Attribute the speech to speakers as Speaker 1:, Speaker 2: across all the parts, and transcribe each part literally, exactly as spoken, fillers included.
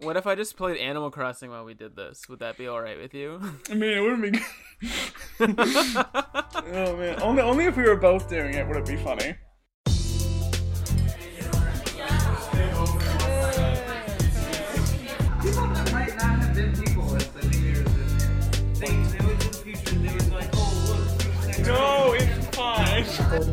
Speaker 1: What if I just played Animal Crossing while we did this? Would that be all right with you?
Speaker 2: I mean, it wouldn't be. Oh man, only only if we were both doing it would it be funny.
Speaker 3: People that might not have been people at the New Year's this year. They, they was in the future and they was like, oh, look, next
Speaker 2: No, it's fine.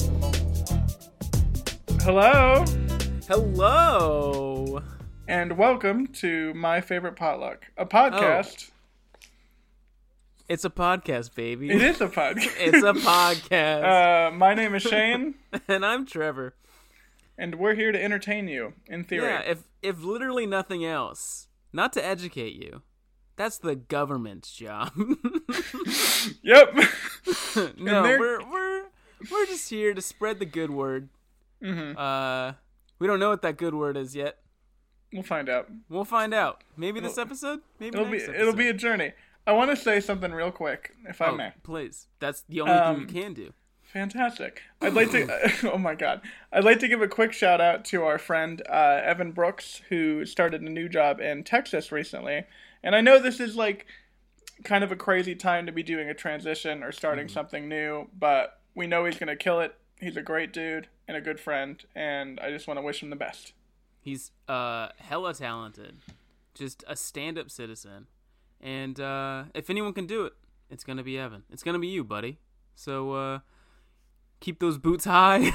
Speaker 2: Hello,
Speaker 1: Hello.
Speaker 2: and welcome to My Favorite Potluck, a podcast.
Speaker 1: It's a podcast, baby.
Speaker 2: It is a podcast.
Speaker 1: It's a podcast.
Speaker 2: Uh, my name is Shane,
Speaker 1: And I'm Trevor.
Speaker 2: and we're here to entertain you. In theory,
Speaker 1: Yeah, if if literally nothing else, not to educate you. That's the government's job.
Speaker 2: Yep.
Speaker 1: No,
Speaker 2: they're-
Speaker 1: we're we're we're just here to spread the good word.
Speaker 2: Mm-hmm.
Speaker 1: Uh, we don't know what that good word is yet.
Speaker 2: We'll find out.
Speaker 1: We'll find out. Maybe this episode. Maybe
Speaker 2: It'll be
Speaker 1: next
Speaker 2: it'll be a
Speaker 1: episode.
Speaker 2: journey. I want to say something real quick, if I
Speaker 1: Oh,
Speaker 2: may.
Speaker 1: please. That's the only
Speaker 2: Um,
Speaker 1: thing you can do.
Speaker 2: Fantastic. I'd like to. Oh my God. I'd like to give a quick shout out to our friend uh, Evan Brooks, who started a new job in Texas recently. And I know this is like kind of a crazy time to be doing a transition or starting
Speaker 1: Mm-hmm.
Speaker 2: something new, but we know he's gonna kill it. He's a great dude and a good friend, and I just want to wish him the best.
Speaker 1: He's uh hella talented, just a stand-up citizen, and uh, if anyone can do it, it's gonna be Evan. It's gonna be you, buddy. So uh, keep those boots high.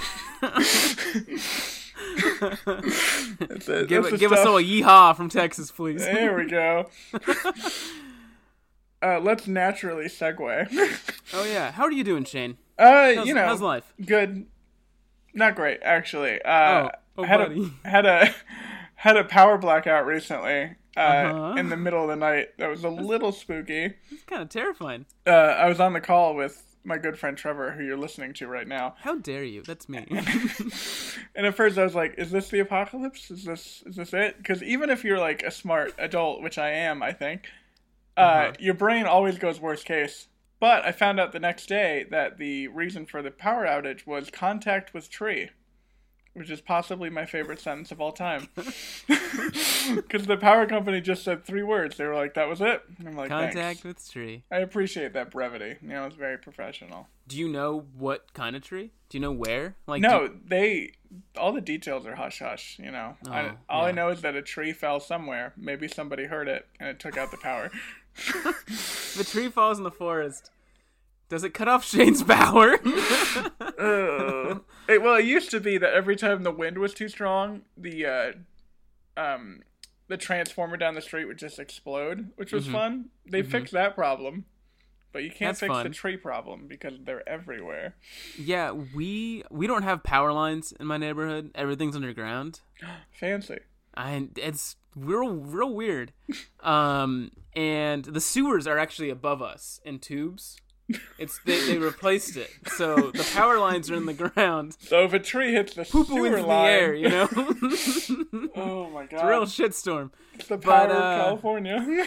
Speaker 2: That's it.
Speaker 1: give
Speaker 2: That's the
Speaker 1: give us
Speaker 2: stuff.
Speaker 1: all a yeehaw from Texas, please.
Speaker 2: There we go. uh, let's naturally segue.
Speaker 1: Oh yeah, how are you doing, Shane?
Speaker 2: Uh,
Speaker 1: How's,
Speaker 2: you know,
Speaker 1: how's life?
Speaker 2: good. Not great, actually. Uh,
Speaker 1: Oh, oh,
Speaker 2: had
Speaker 1: buddy.
Speaker 2: a had a had a power blackout recently. Uh,
Speaker 1: Uh-huh.
Speaker 2: in the middle of the night. That was a little spooky.
Speaker 1: It's kind of terrifying.
Speaker 2: Uh, I was on the call with my good friend Trevor, who you're listening to right now.
Speaker 1: How dare you? That's me.
Speaker 2: And at first I was like, "Is this the apocalypse? Is this is this it?" Because even if you're like a smart adult, which I am, I think, uh,
Speaker 1: Uh-huh.
Speaker 2: your brain always goes worst case. But I found out the next day that the reason for the power outage was contact with tree, which is possibly my favorite sentence of all time. Because the power company just said three words. They were like, "That was it." And I'm like,
Speaker 1: Contact
Speaker 2: "Thanks."
Speaker 1: with tree.
Speaker 2: I appreciate that brevity. You know, it's very professional.
Speaker 1: Do you know what kind of tree? Do you know where? Like
Speaker 2: No,
Speaker 1: do-
Speaker 2: they all the details are hush hush. You know, I,
Speaker 1: Oh,
Speaker 2: all I
Speaker 1: yeah.
Speaker 2: know is that a tree fell somewhere. Maybe somebody heard it and it took out the power.
Speaker 1: If a tree falls in the forest, does it cut off Shane's power?
Speaker 2: Ugh. It, well, it used to be that every time the wind was too strong, the uh, um, the transformer down the street would just explode, which was fun. They fixed that problem, but you can't
Speaker 1: That's
Speaker 2: fix
Speaker 1: fun.
Speaker 2: the tree problem because they're everywhere.
Speaker 1: Yeah, we we don't have power lines in my neighborhood. Everything's underground.
Speaker 2: Fancy.
Speaker 1: And it's real real weird. Um and the sewers are actually above us in tubes. It's they, they replaced it. So the power lines are in the ground.
Speaker 2: So if a tree hits the
Speaker 1: Poo
Speaker 2: sewer
Speaker 1: into the
Speaker 2: line,
Speaker 1: air, you know?
Speaker 2: oh my god,
Speaker 1: It's a real shitstorm.
Speaker 2: it's the power
Speaker 1: but, uh,
Speaker 2: of California.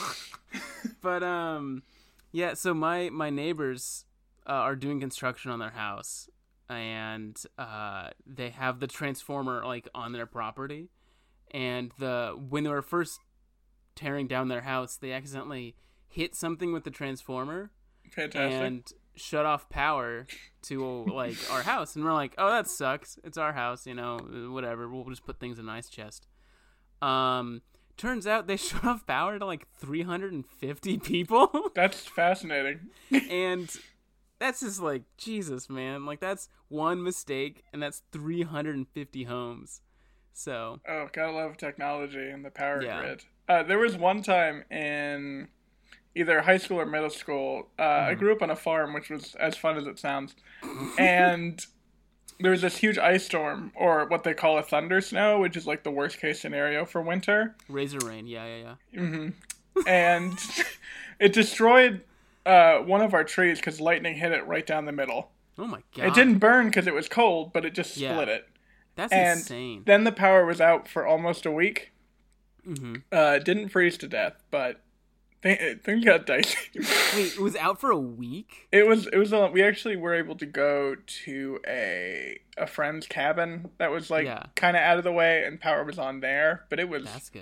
Speaker 1: But um, yeah. So my my neighbors uh, are doing construction on their house, and uh, they have the transformer like on their property, and the when they were first tearing down their house, they accidentally hit something with the transformer
Speaker 2: Fantastic.
Speaker 1: and shut off power to like our house, and we're like, oh, that sucks. It's our house, you know, whatever. We'll just put things in an ice chest. Um. Turns out they shut off power to like three hundred fifty people.
Speaker 2: That's fascinating.
Speaker 1: And that's just like, Jesus, man. Like, that's one mistake, and that's three hundred fifty homes. So,
Speaker 2: Oh, gotta love technology and the power
Speaker 1: Yeah.
Speaker 2: grid. Uh, there was one time in either high school or middle school. Uh,
Speaker 1: Mm-hmm.
Speaker 2: I grew up on a farm, which was as fun as it sounds. And there was this huge ice storm, or what they call a thunder snow, which is like the worst case scenario for winter.
Speaker 1: razor rain. Yeah, yeah, yeah.
Speaker 2: And it destroyed uh, one of our trees because lightning hit it right down the middle.
Speaker 1: Oh, my God.
Speaker 2: It didn't burn because it was cold, but it just
Speaker 1: Yeah.
Speaker 2: split it.
Speaker 1: That's
Speaker 2: And
Speaker 1: insane.
Speaker 2: then the power was out for almost a week.
Speaker 1: Mm-hmm.
Speaker 2: Uh, it didn't freeze to death, but th- things got dicey.
Speaker 1: Wait, it was out for a week?
Speaker 2: It was. It was. A, we actually were able to go to a a friend's cabin that was like
Speaker 1: Yeah.
Speaker 2: kind of out of the way, and power was on there. But it was
Speaker 1: That's good.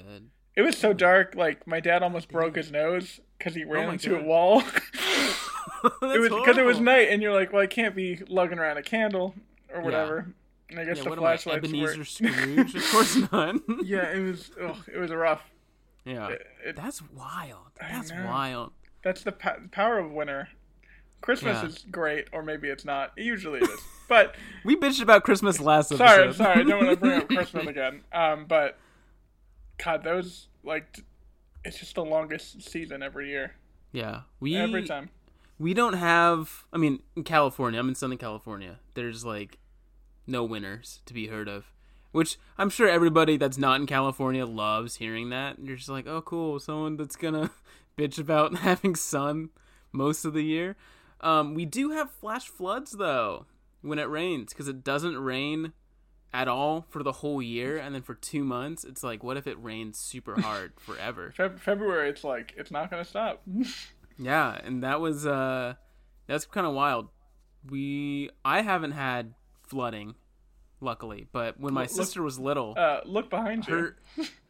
Speaker 2: It was so dark, like my dad almost broke his nose because he ran
Speaker 1: my
Speaker 2: into a
Speaker 1: God.
Speaker 2: wall.
Speaker 1: That's
Speaker 2: It was because it was
Speaker 1: horrible.
Speaker 2: night, and you're like, well, I can't be lugging around a candle or whatever. And I guess
Speaker 1: Yeah,
Speaker 2: the
Speaker 1: what am I,
Speaker 2: flashlights
Speaker 1: Ebenezer
Speaker 2: were.
Speaker 1: Scrooge? Of course not.
Speaker 2: Yeah, it was. Oh, it was rough.
Speaker 1: Yeah,
Speaker 2: It- it-
Speaker 1: that's wild.
Speaker 2: I
Speaker 1: That's
Speaker 2: know.
Speaker 1: wild.
Speaker 2: That's the po- power of winter. Christmas
Speaker 1: Yeah.
Speaker 2: is great, or maybe it's not. It usually is. But
Speaker 1: We bitched about Christmas last episode.
Speaker 2: sorry, sorry, I don't want to bring up Christmas again. Um, but God, those like, t- it's just the longest season every year.
Speaker 1: Yeah, we
Speaker 2: Every time.
Speaker 1: we don't have. I mean, in California, I'm in Southern California. There's like no winters to be heard of, which I'm sure everybody that's not in California loves hearing that. You're just like, oh, cool, someone that's gonna bitch about having sun most of the year. Um, we do have flash floods though when it rains, because it doesn't rain at all for the whole year, and then for two months, it's like, what if it rains super hard forever?
Speaker 2: Feb- February, it's like it's not gonna stop.
Speaker 1: Yeah, and that was uh that's kind of wild. We I haven't had flooding, luckily, but when my
Speaker 2: Look-
Speaker 1: sister was little,
Speaker 2: Uh, look behind you.
Speaker 1: her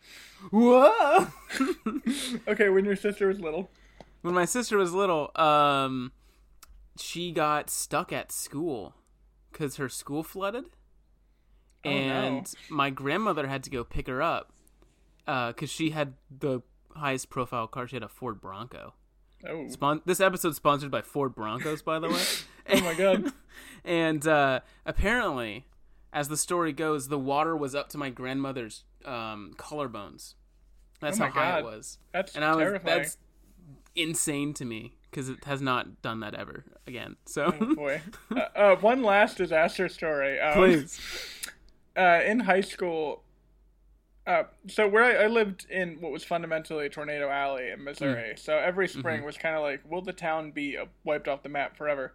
Speaker 1: Whoa!
Speaker 2: Okay, when your sister was little.
Speaker 1: When my sister was little, um she got stuck at school cuz her school flooded.
Speaker 2: Oh,
Speaker 1: And
Speaker 2: no.
Speaker 1: my grandmother had to go pick her up uh cuz she had the highest profile car. She had a Ford Bronco.
Speaker 2: Oh,
Speaker 1: Spon- this episode's sponsored by Ford Broncos, by the way.
Speaker 2: oh my God.
Speaker 1: And uh, apparently, as the story goes, the water was up to my grandmother's um, collarbones. That's
Speaker 2: Oh
Speaker 1: how
Speaker 2: my
Speaker 1: high it
Speaker 2: God.
Speaker 1: was.
Speaker 2: That's
Speaker 1: And I was
Speaker 2: terrifying.
Speaker 1: that's insane to me because it has not done that ever again. So
Speaker 2: Oh boy. uh, uh, one last disaster story. Um,
Speaker 1: please,
Speaker 2: Uh, in high school, uh, so where I, I lived in what was fundamentally Tornado Alley in Missouri. So every spring was kind of like, will the town be uh, wiped off the map forever?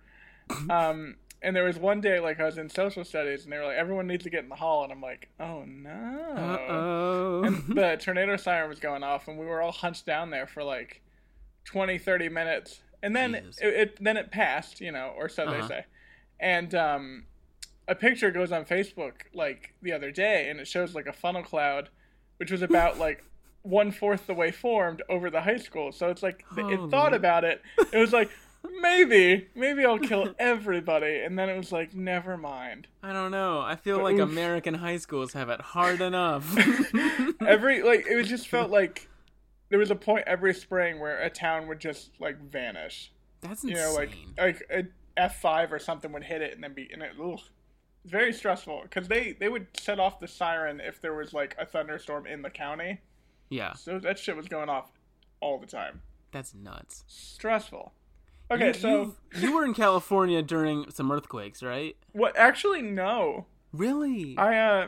Speaker 2: um, and there was one day, like I was in social studies, and they were like, everyone needs to get in the hall, and I'm like, oh no.
Speaker 1: uh oh,
Speaker 2: And the tornado siren was going off, and we were all hunched down there for like twenty, thirty minutes, and then
Speaker 1: Jesus.
Speaker 2: it, it then it passed, you know, or so
Speaker 1: Uh-huh.
Speaker 2: they say. And um, a picture goes on Facebook like the other day, and it shows like a funnel cloud, which was about like one fourth the way formed over the high school. So it's like th- it thought
Speaker 1: Holy.
Speaker 2: about it. It was like maybe, maybe I'll kill everybody, and then it was like never mind.
Speaker 1: I don't know. I feel
Speaker 2: But
Speaker 1: like
Speaker 2: oof.
Speaker 1: American high schools have it hard enough.
Speaker 2: Every like it was just felt like there was a point every spring where a town would just like vanish.
Speaker 1: That's
Speaker 2: You
Speaker 1: insane.
Speaker 2: know, like like a F five or something would hit it and then be and it. Ugh. It's very stressful because they they would set off the siren if there was like a thunderstorm in the county.
Speaker 1: yeah,
Speaker 2: So that shit was going off all the time.
Speaker 1: that's nuts.
Speaker 2: Stressful. Okay,
Speaker 1: You-
Speaker 2: so
Speaker 1: you, you were in California during some earthquakes, right?
Speaker 2: what? Actually, no.
Speaker 1: Really?
Speaker 2: I uh,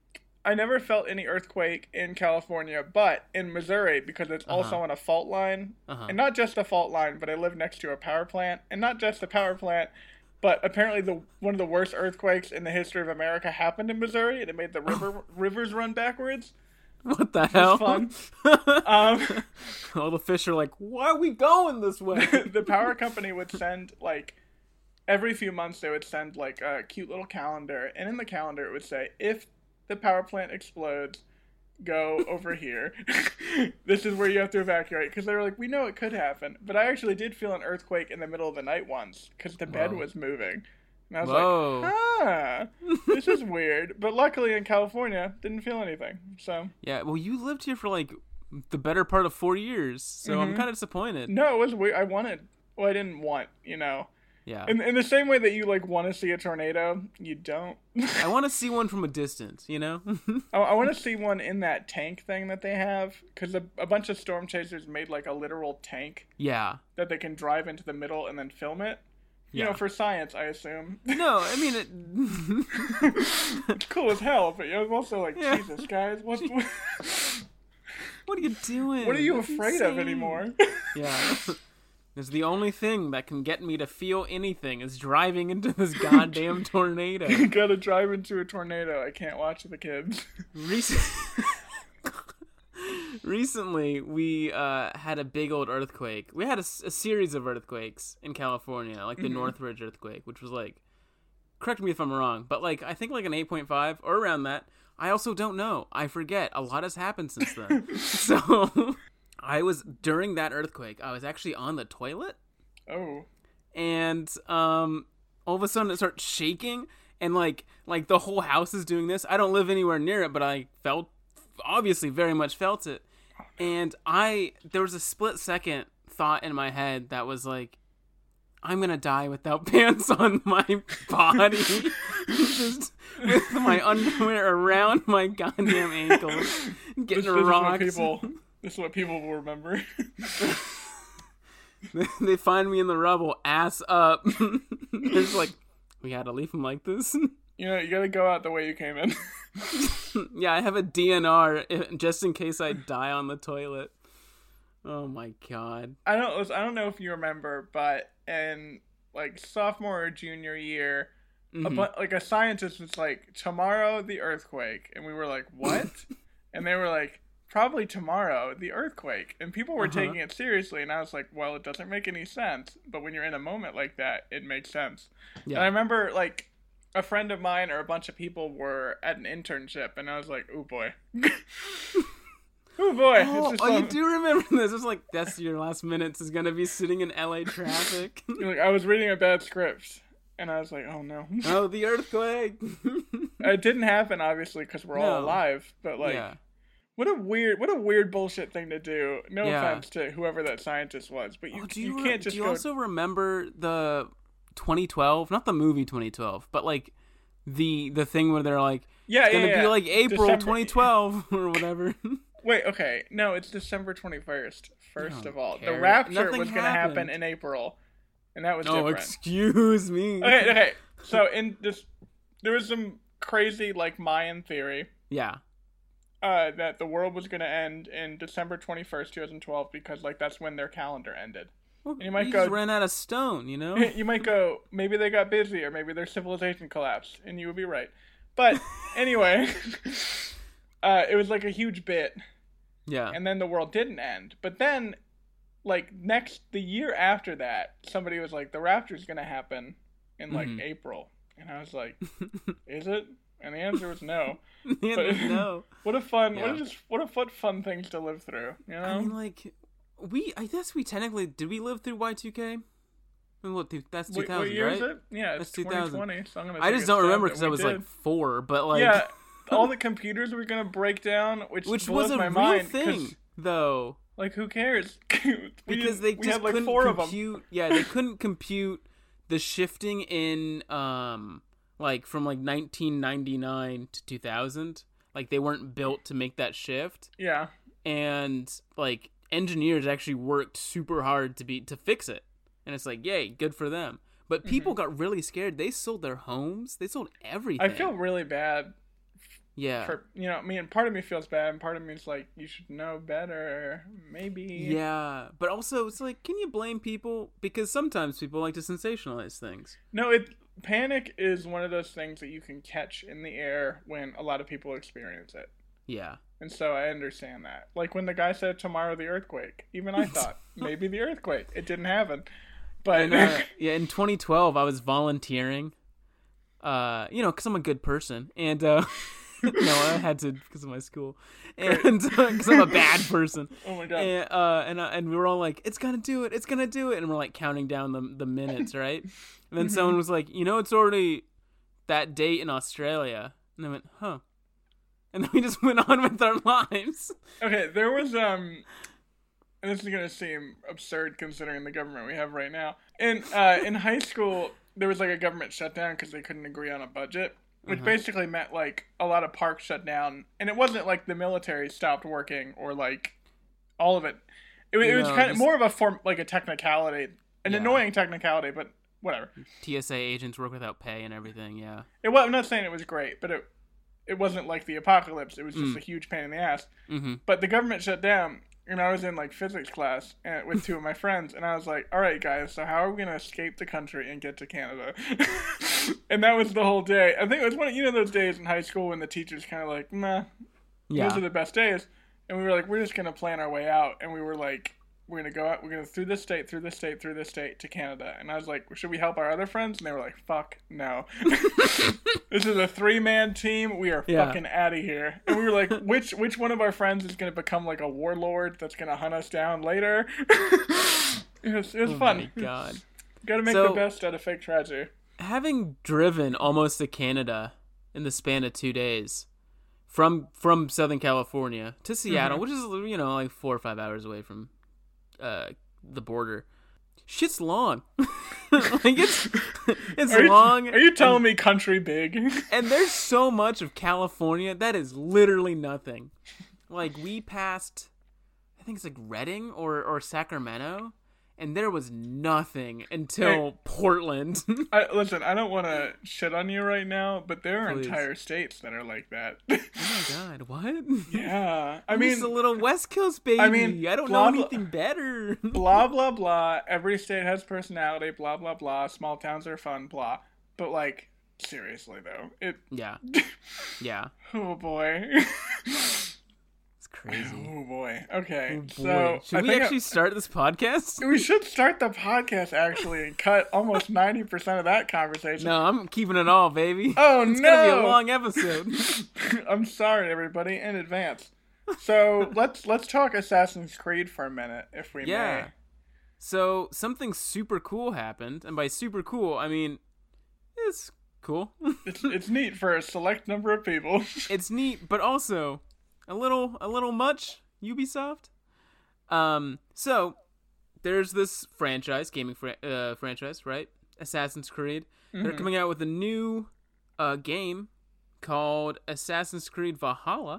Speaker 2: I never felt any earthquake in California, but in Missouri because it's also on a fault line,
Speaker 1: Uh-huh.
Speaker 2: and not just a fault line, but I live next to a power plant, and not just a power plant, but apparently the one of the worst earthquakes in the history of America happened in Missouri, and it made the river rivers run backwards.
Speaker 1: What the hell?
Speaker 2: fun. Um,
Speaker 1: All the fish are like, why are we going this way?
Speaker 2: the power company would send like every few months they would send like a cute little calendar, and in the calendar it would say, if the power plant explodes, go over here. This is where you have to evacuate, because they were like, we know it could happen. But I actually did feel an earthquake in the middle of the night once because the bed
Speaker 1: Whoa.
Speaker 2: was moving, and I was
Speaker 1: Whoa.
Speaker 2: like, ah, this is weird. But luckily in California didn't feel anything. So
Speaker 1: Yeah, well, you lived here for like the better part of four years, so I'm
Speaker 2: Mhm.
Speaker 1: kind of disappointed.
Speaker 2: no, it was weird. I wanted, well, I didn't want, you know.
Speaker 1: Yeah.
Speaker 2: In, in the same way that you like want to see a tornado, you don't.
Speaker 1: I want to see one from a distance, you know?
Speaker 2: I, I want to see one in that tank thing that they have, because a, a bunch of storm chasers made like a literal tank
Speaker 1: yeah.
Speaker 2: that they can drive into the middle and then film it. You
Speaker 1: Yeah.
Speaker 2: know, for science, I assume.
Speaker 1: No, I mean, it...
Speaker 2: It's cool as hell, but you're also like,
Speaker 1: Yeah.
Speaker 2: Jesus, guys, what, what,
Speaker 1: what are you doing?
Speaker 2: what are you
Speaker 1: That's
Speaker 2: afraid of
Speaker 1: insane.
Speaker 2: anymore?
Speaker 1: Yeah. It's the only thing that can get me to feel anything is driving into this goddamn tornado.
Speaker 2: You gotta drive into a tornado. I can't watch the kids.
Speaker 1: Recent- Recently, we uh, had a big old earthquake. We had a, s- a series of earthquakes in California, like the Northridge earthquake, which was like, correct me if I'm wrong, but like I think like an eight point five or around that. I also don't know. I forget. A lot has happened since then. So I was, during that earthquake, I was actually on the toilet.
Speaker 2: Oh.
Speaker 1: And um, all of a sudden it starts shaking. And like, like the whole house is doing this. I don't live anywhere near it, but I felt, obviously very much felt it. And I, there was a split second thought in my head that was like, I'm gonna die without pants on my body. Just with my underwear around my goddamn ankles. Getting
Speaker 2: this, this
Speaker 1: rocks.
Speaker 2: Is what people, this is what people will remember.
Speaker 1: They find me in the rubble, ass up. It's like, we gotta leave him like this.
Speaker 2: You know, you gotta go out the way you came in.
Speaker 1: Yeah, I have a D N R just in case I die on the toilet. Oh my god.
Speaker 2: I don't I don't know if you remember, but in like sophomore or junior year, mm-hmm. a bu- like a scientist was like, tomorrow the earthquake, and we were like, what? And they were like, probably tomorrow the earthquake, and people were uh-huh. taking it seriously, and I was like, well, it doesn't make any sense, but when you're in a moment like that, it makes sense. Yeah. And I remember like a friend of mine or a bunch of people were at an internship, and I was like, oh boy. Oh boy!
Speaker 1: Oh,
Speaker 2: it's
Speaker 1: oh
Speaker 2: some...
Speaker 1: you do remember this? It's like, that's your last minutes is gonna be sitting in L A traffic.
Speaker 2: Like, I was reading a bad script, and I was like, oh no.
Speaker 1: Oh, the earthquake!
Speaker 2: It didn't happen, obviously, because we're
Speaker 1: no.
Speaker 2: all alive. But like, yeah. what a weird, what a weird bullshit thing to do. No yeah. offense to whoever that scientist was, but you,
Speaker 1: oh, do you,
Speaker 2: you
Speaker 1: re-
Speaker 2: can't just.
Speaker 1: Do you
Speaker 2: go...
Speaker 1: also remember the twenty twelve? Not the movie twenty twelve, but like the the thing where they're like,
Speaker 2: yeah,
Speaker 1: it's
Speaker 2: yeah,
Speaker 1: gonna
Speaker 2: yeah.
Speaker 1: be like April
Speaker 2: December...
Speaker 1: twenty twelve or whatever.
Speaker 2: Wait, okay. No, it's December twenty-first, first of all.
Speaker 1: Care.
Speaker 2: The rapture
Speaker 1: Nothing
Speaker 2: was going to happen in April, and that was
Speaker 1: oh,
Speaker 2: different.
Speaker 1: Oh, excuse me.
Speaker 2: Okay, okay. So, in this, there was some crazy, like, Mayan theory.
Speaker 1: Yeah.
Speaker 2: Uh, that the world was going to end in December twenty-first, twenty twelve, because, like, that's when their calendar ended.
Speaker 1: Well,
Speaker 2: and you might
Speaker 1: you
Speaker 2: go,
Speaker 1: just ran out of stone, you know?
Speaker 2: You might go, maybe they got busy, or maybe their civilization collapsed, and you would be right. But, anyway, uh, it was, like, a huge bit.
Speaker 1: Yeah.
Speaker 2: And then the world didn't end. But then, like, next, the year after that, somebody was like, the rapture's going to happen in, like, mm-hmm. April. And I was like, is it? And the answer was no.
Speaker 1: The answer was no.
Speaker 2: What a fun,
Speaker 1: yeah.
Speaker 2: what a just, what a fun, fun things to live through, you know?
Speaker 1: I mean, like, we, I guess we technically, did we live through Y two K? I mean, what, that's two thousand,
Speaker 2: what, what year
Speaker 1: right?
Speaker 2: is it? Yeah, it's
Speaker 1: that's
Speaker 2: twenty twenty, so I'm gonna
Speaker 1: I just don't remember because I was,
Speaker 2: did.
Speaker 1: like, four, but, like...
Speaker 2: Yeah, all the computers were going to break down, which,
Speaker 1: which
Speaker 2: blows
Speaker 1: was a
Speaker 2: my
Speaker 1: real
Speaker 2: mind,
Speaker 1: thing, though.
Speaker 2: Like, who cares?
Speaker 1: Because they
Speaker 2: we
Speaker 1: just
Speaker 2: had, like,
Speaker 1: couldn't
Speaker 2: four
Speaker 1: compute.
Speaker 2: Of them.
Speaker 1: Yeah, they couldn't compute the shifting in, um, like from like nineteen ninety-nine to two thousand. Like they weren't built to make that shift.
Speaker 2: Yeah,
Speaker 1: and like engineers actually worked super hard to be to fix it, and it's like, yay, good for them. But people mm-hmm. got really scared. They sold their homes. They sold everything.
Speaker 2: I feel really bad.
Speaker 1: Yeah.
Speaker 2: For, you know, I mean, part of me feels bad, and part of me is like, you should know better, maybe.
Speaker 1: Yeah, but also it's like, can you blame people? Because sometimes people like to sensationalize things.
Speaker 2: No, it panic is one of those things that you can catch in the air when a lot of people experience it.
Speaker 1: Yeah.
Speaker 2: And so I understand that. Like when the guy said tomorrow the earthquake, even I thought maybe the earthquake. It didn't happen. But
Speaker 1: and, uh, yeah, in twenty twelve I was volunteering. Uh, you know, because I'm a good person, and uh, no, I had to because of my school, and because uh, I'm a bad person.
Speaker 2: Oh my god!
Speaker 1: And uh, and, uh, and we were all like, "It's gonna do it! It's gonna do it!" And we're like counting down the the minutes, right? And then mm-hmm. someone was like, "You know, it's already that date in Australia," and I went, "Huh." And then we just went on with our lives.
Speaker 2: Okay, there was um. And this is going to seem absurd considering the government we have right now. In uh, in high school, there was like a government shutdown because they couldn't agree on a budget, which uh-huh. basically meant like a lot of parks shut down. And it wasn't like the military stopped working or like all of it. It, it was no, kind of more of a form, like a technicality, an yeah. annoying technicality, but whatever.
Speaker 1: T S A agents work without pay and everything, yeah.
Speaker 2: It, well, I'm not saying it was great, but it it wasn't like the apocalypse. It was just mm. a huge pain in the ass.
Speaker 1: Mm-hmm.
Speaker 2: But the government shut down. And I was in, like, physics class and, with two of my friends, and I was like, all right, guys, so how are we going to escape the country and get to Canada? And that was the whole day. I think it was one of, you know, those days in high school when the teacher's kind of like, nah, yeah. those are the best days. And we were like, we're just going to plan our way out. And we were, like, we're gonna go out. We're gonna through this state, through this state, through this state to Canada. And I was like, should we help our other friends? And they were like, fuck no. This is a three man team. We are
Speaker 1: Yeah.
Speaker 2: fucking out of here. And we were like, which which one of our friends is gonna become like a warlord that's gonna hunt us down later? It was, it was
Speaker 1: Oh
Speaker 2: fun.
Speaker 1: my god.
Speaker 2: Gotta make
Speaker 1: So-
Speaker 2: the best out of fake tragedy.
Speaker 1: Having driven almost to Canada in the span of two days from from Southern California to Seattle,
Speaker 2: Mhm.
Speaker 1: which is, you know, like four or five hours away from uh, the border, shit's long. Like it's it's
Speaker 2: Are you,
Speaker 1: long.
Speaker 2: are you telling me country big?
Speaker 1: And there's so much of California that is literally nothing. Like we passed, I think it's like Redding or or Sacramento, and there was nothing until
Speaker 2: Hey.
Speaker 1: Portland.
Speaker 2: I, listen, I don't want to shit on you right now, but there are
Speaker 1: Please.
Speaker 2: entire states that are like that.
Speaker 1: Oh my god, what?
Speaker 2: Yeah, I
Speaker 1: I'm
Speaker 2: mean,
Speaker 1: just a little West Coast baby.
Speaker 2: I mean,
Speaker 1: I don't
Speaker 2: blah,
Speaker 1: know
Speaker 2: blah-
Speaker 1: anything better.
Speaker 2: blah blah blah. Every state has personality. Blah blah blah. Small towns are fun. Blah. But like, seriously though, it.
Speaker 1: Yeah, yeah,
Speaker 2: Oh boy.
Speaker 1: it's crazy.
Speaker 2: Oh boy. Okay.
Speaker 1: Oh, boy.
Speaker 2: So
Speaker 1: Should
Speaker 2: I
Speaker 1: we
Speaker 2: think I-
Speaker 1: actually start this podcast?
Speaker 2: we should start the podcast actually and cut almost ninety percent of that conversation.
Speaker 1: No, I'm keeping it all, baby.
Speaker 2: Oh
Speaker 1: It's
Speaker 2: no!
Speaker 1: gonna be a long episode.
Speaker 2: I'm sorry, everybody, in advance. So let's let's talk Assassin's Creed for a minute, if we
Speaker 1: Yeah.
Speaker 2: may.
Speaker 1: So something super cool happened, and by super cool, I mean it's cool.
Speaker 2: It's it's neat for a select number of people.
Speaker 1: It's neat, but also a little a little much. Ubisoft. Um. So there's this franchise, gaming fran- uh, franchise, right? Assassin's Creed. They're
Speaker 2: Mhm.
Speaker 1: coming out with a new uh, game called Assassin's Creed Valhalla.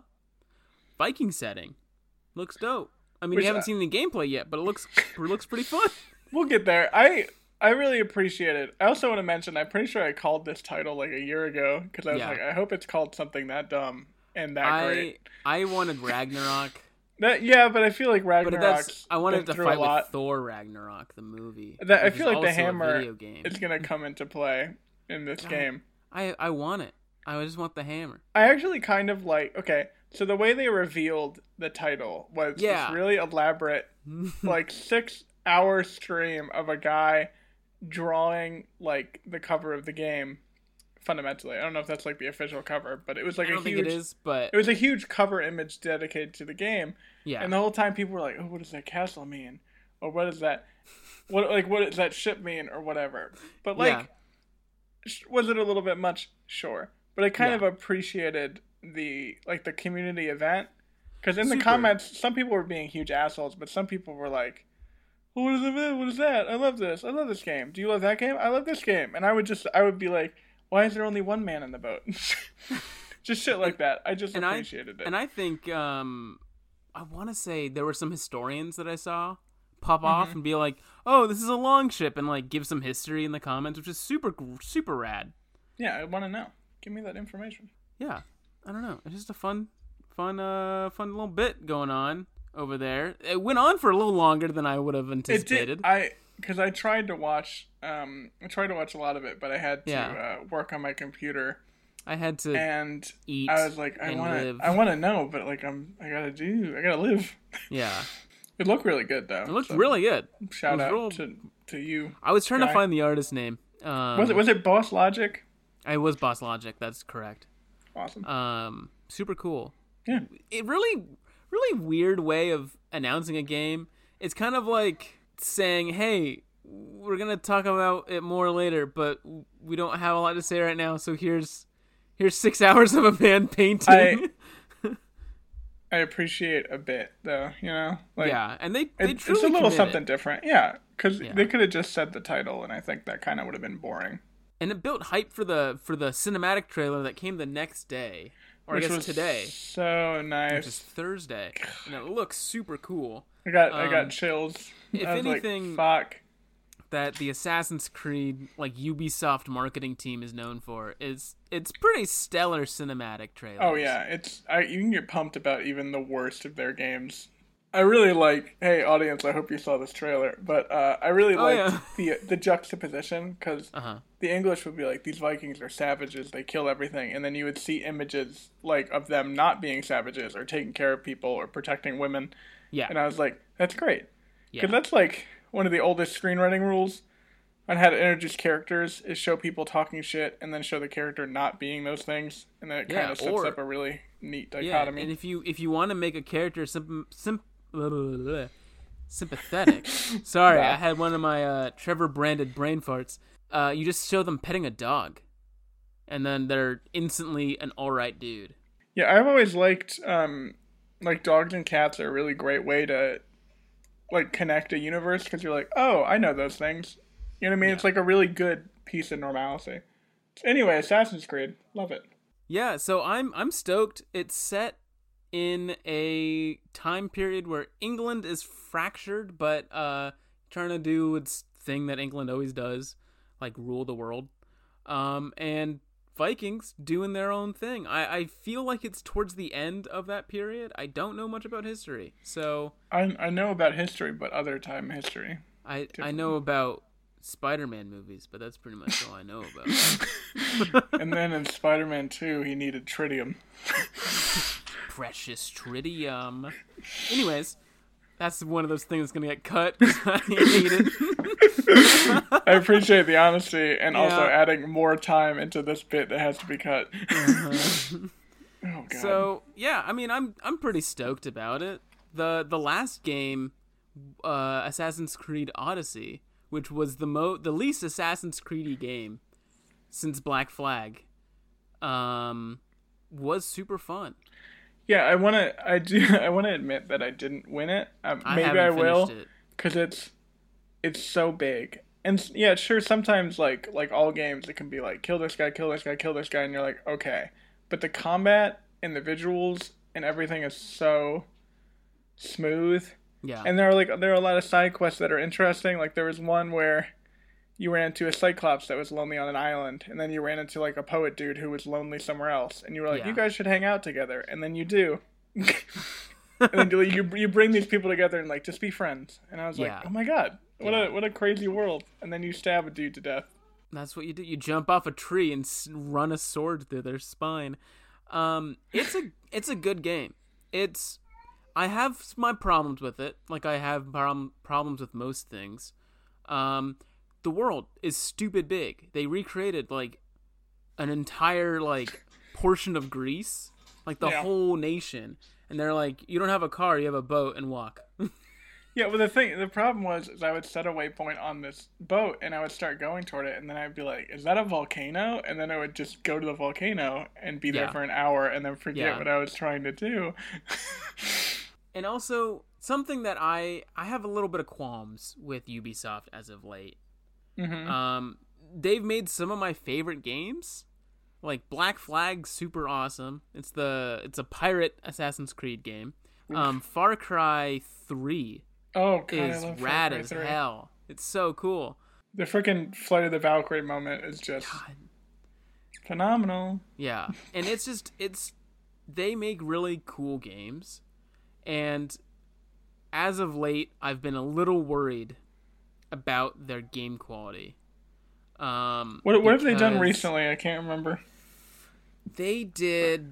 Speaker 1: Viking setting. Looks dope. I mean,
Speaker 2: Which
Speaker 1: we haven't
Speaker 2: I-
Speaker 1: seen the gameplay yet, but it looks it looks pretty fun.
Speaker 2: We'll get there. I I really appreciate it. I also want to mention, I'm pretty sure I called this title like a year ago because I was
Speaker 1: Yeah.
Speaker 2: like, I hope it's called something that dumb and that
Speaker 1: I
Speaker 2: great.
Speaker 1: I wanted Ragnarok,
Speaker 2: That yeah, but I feel like
Speaker 1: but
Speaker 2: Ragnarok.
Speaker 1: that's I wanted to
Speaker 2: through
Speaker 1: fight
Speaker 2: a lot.
Speaker 1: with Thor Ragnarok, the movie.
Speaker 2: That, I
Speaker 1: which
Speaker 2: feel
Speaker 1: is
Speaker 2: like the
Speaker 1: also a
Speaker 2: hammer
Speaker 1: video game.
Speaker 2: is gonna come into play in this
Speaker 1: God.
Speaker 2: game.
Speaker 1: I I want it. I just want the hammer.
Speaker 2: I actually kind of like. Okay, so the way they revealed the title was
Speaker 1: Yeah.
Speaker 2: this really elaborate, like six hour stream of a guy drawing like the cover of the game. Fundamentally, I don't know if that's like the official cover, but it was like
Speaker 1: I
Speaker 2: a
Speaker 1: don't
Speaker 2: huge.
Speaker 1: think it is, but
Speaker 2: It was a huge cover image dedicated to the game,
Speaker 1: yeah.
Speaker 2: and the whole time people were like, "Oh, what does that castle mean? Or what does that, what like what does that ship mean, or whatever?" But like,
Speaker 1: Yeah.
Speaker 2: sh- was it a little bit much? Sure, but I kind
Speaker 1: Yeah.
Speaker 2: of appreciated the like the community event because in the
Speaker 1: Super.
Speaker 2: comments, some people were being huge assholes, but some people were like, "What is it? What is that? I love this. I love this game. Do you love that game? I love this game." And I would just, I would be like, "Why is there only one man in the boat?" Just shit like that. I just
Speaker 1: And I-
Speaker 2: appreciated it.
Speaker 1: And I think um, I want to say there were some historians that I saw pop off
Speaker 2: Mm-hmm.
Speaker 1: and be like, "Oh, this is a long ship," and like give some history in the comments, which is super gr- super rad.
Speaker 2: Yeah, I want to know. Give me that information.
Speaker 1: Yeah, I don't know. It's just a fun, fun, uh, fun little bit going on over there. It went on for a little longer than I would have
Speaker 2: It
Speaker 1: anticipated.
Speaker 2: did. I because I tried to watch. Um, I tried to watch a lot of it, but I had to
Speaker 1: Yeah.
Speaker 2: uh, work on my computer,
Speaker 1: I had to
Speaker 2: and
Speaker 1: eat.
Speaker 2: I was like, I
Speaker 1: and
Speaker 2: want
Speaker 1: live.
Speaker 2: to. I want to know, but like, I'm. I gotta do. I gotta live.
Speaker 1: Yeah,
Speaker 2: It looked really good though.
Speaker 1: it looked
Speaker 2: so
Speaker 1: really good.
Speaker 2: Shout
Speaker 1: it was
Speaker 2: out
Speaker 1: real-
Speaker 2: to to you.
Speaker 1: I was trying
Speaker 2: guy.
Speaker 1: to find the artist name. Um,
Speaker 2: Was it was it Boss Logic?
Speaker 1: I was Boss Logic. That's correct.
Speaker 2: Awesome.
Speaker 1: Um, super cool.
Speaker 2: Yeah.
Speaker 1: It really, really weird way of announcing a game. It's kind of like saying, "Hey, we're gonna talk about it more later, but we don't have a lot to say right now. So here's here's six hours of a man painting."
Speaker 2: I- I appreciate a bit though. You know, like
Speaker 1: yeah, and they they
Speaker 2: it,
Speaker 1: truly
Speaker 2: it's a little
Speaker 1: committed.
Speaker 2: something different. Yeah, because
Speaker 1: Yeah.
Speaker 2: they could have just said the title, and I think that kind of would have been boring.
Speaker 1: And it built hype for the for the cinematic trailer that came the next day, or
Speaker 2: Which
Speaker 1: I guess
Speaker 2: was
Speaker 1: today,
Speaker 2: so
Speaker 1: which
Speaker 2: nice.
Speaker 1: is Thursday, and it looks super cool.
Speaker 2: I got I got
Speaker 1: um,
Speaker 2: chills.
Speaker 1: if
Speaker 2: I was
Speaker 1: anything-
Speaker 2: like, fuck.
Speaker 1: That the Assassin's Creed like Ubisoft marketing team is known for is it's pretty stellar cinematic trailers.
Speaker 2: Oh yeah, it's I you can get pumped about even the worst of their games. I really like. Hey audience, I hope you saw this trailer, but uh, I really
Speaker 1: Oh,
Speaker 2: liked
Speaker 1: yeah.
Speaker 2: the the juxtaposition because
Speaker 1: Uh huh.
Speaker 2: the English would be like, these Vikings are savages, they kill everything, and then you would see images like of them not being savages or taking care of people or protecting women,
Speaker 1: Yeah.
Speaker 2: and I was like, that's great. Because
Speaker 1: Yeah.
Speaker 2: that's like one of the oldest screenwriting rules on how to introduce characters is show people talking shit and then show the character not being those things, and then it kind
Speaker 1: Yeah,
Speaker 2: of sets
Speaker 1: or-
Speaker 2: up a really neat
Speaker 1: Yeah,
Speaker 2: dichotomy.
Speaker 1: and if you if you want to make a character sim, sim, blah, blah, blah, blah, sympathetic, sorry,
Speaker 2: Wow.
Speaker 1: I had one of my uh, Trevor branded brain farts. Uh, you just show them petting a dog, and then they're instantly an all right dude.
Speaker 2: Yeah, I've always liked um, like dogs and cats are a really great way to like connect a universe because you're like, oh, I know those things. You know what I mean?
Speaker 1: Yeah.
Speaker 2: It's like a really good piece of normalcy. Anyway, Assassin's Creed, love it.
Speaker 1: Yeah, so I'm I'm stoked. It's set in a time period where England is fractured, but uh, trying to do its thing that England always does, like rule the world. Um, and Vikings doing their own thing. I, I feel like it's towards the end of that period. I don't know much about history, so
Speaker 2: I I know about history, but other time history.
Speaker 1: I I know about Spider-Man movies, but that's pretty much all I know about.
Speaker 2: And then in Spider-Man two, he needed tritium.
Speaker 1: Precious tritium. Anyways, that's one of those things that's gonna get cut. I hate it.
Speaker 2: I appreciate the honesty and also
Speaker 1: Yeah.
Speaker 2: adding more time into this bit that has to be cut. Oh god.
Speaker 1: So yeah, I mean, I'm I'm pretty stoked about it. the The last game, uh, Assassin's Creed Odyssey, which was the mo the least Assassin's Creedy game since Black Flag, um, was super fun.
Speaker 2: yeah, I want to I do I want to admit that I didn't win it. Um,
Speaker 1: I
Speaker 2: maybe
Speaker 1: haven't
Speaker 2: I will
Speaker 1: finished it.
Speaker 2: cuz it's it's so big. And s- yeah, sure sometimes like like all games it can be like kill this guy, kill this guy, kill this guy and you're like, "Okay." But the combat and the visuals and everything is so smooth.
Speaker 1: Yeah,
Speaker 2: And there are like there are a lot of side quests that are interesting. Like there was one where you ran into a Cyclops that was lonely on an island, and then you ran into like a poet dude who was lonely somewhere else, and you were like,
Speaker 1: Yeah.
Speaker 2: "You guys should hang out together," and then you do. And then you you you bring these people together and like just be friends. And I was
Speaker 1: Yeah.
Speaker 2: like, "Oh my god, what
Speaker 1: Yeah.
Speaker 2: a what a crazy world!" And then you stab a dude to death.
Speaker 1: that's what you do. You jump off a tree and s- run a sword through their spine. Um, it's a it's a good game. It's I have my problems with it, like I have problem, problems with most things. Um, the world is stupid big. They recreated like an entire like portion of Greece, like the
Speaker 2: Yeah.
Speaker 1: whole nation, and they're like, you don't have a car, you have a boat, and walk.
Speaker 2: Yeah, well the thing the problem was is I would set a waypoint on this boat and I would start going toward it and then I'd be like, "Is that a volcano?" And then I would just go to the volcano and be there
Speaker 1: Yeah.
Speaker 2: for an hour and then forget
Speaker 1: Yeah.
Speaker 2: what I was trying to do.
Speaker 1: And also something that I I have a little bit of qualms with Ubisoft as of late.
Speaker 2: Mhm.
Speaker 1: Um, they've made some of my favorite games, like Black Flag, super awesome. It's the it's a pirate Assassin's Creed game. Um, Far Cry three
Speaker 2: Oh god, I
Speaker 1: is
Speaker 2: love Far
Speaker 1: rad
Speaker 2: Cry
Speaker 1: as
Speaker 2: three.
Speaker 1: hell. It's so cool.
Speaker 2: The freaking Flight of the Valkyrie moment is just
Speaker 1: God.
Speaker 2: phenomenal.
Speaker 1: Yeah, and it's just it's they make really cool games, and as of late, I've been a little worried about their game quality. Um,
Speaker 2: What what have they done
Speaker 1: because
Speaker 2: recently? I can't remember.
Speaker 1: They did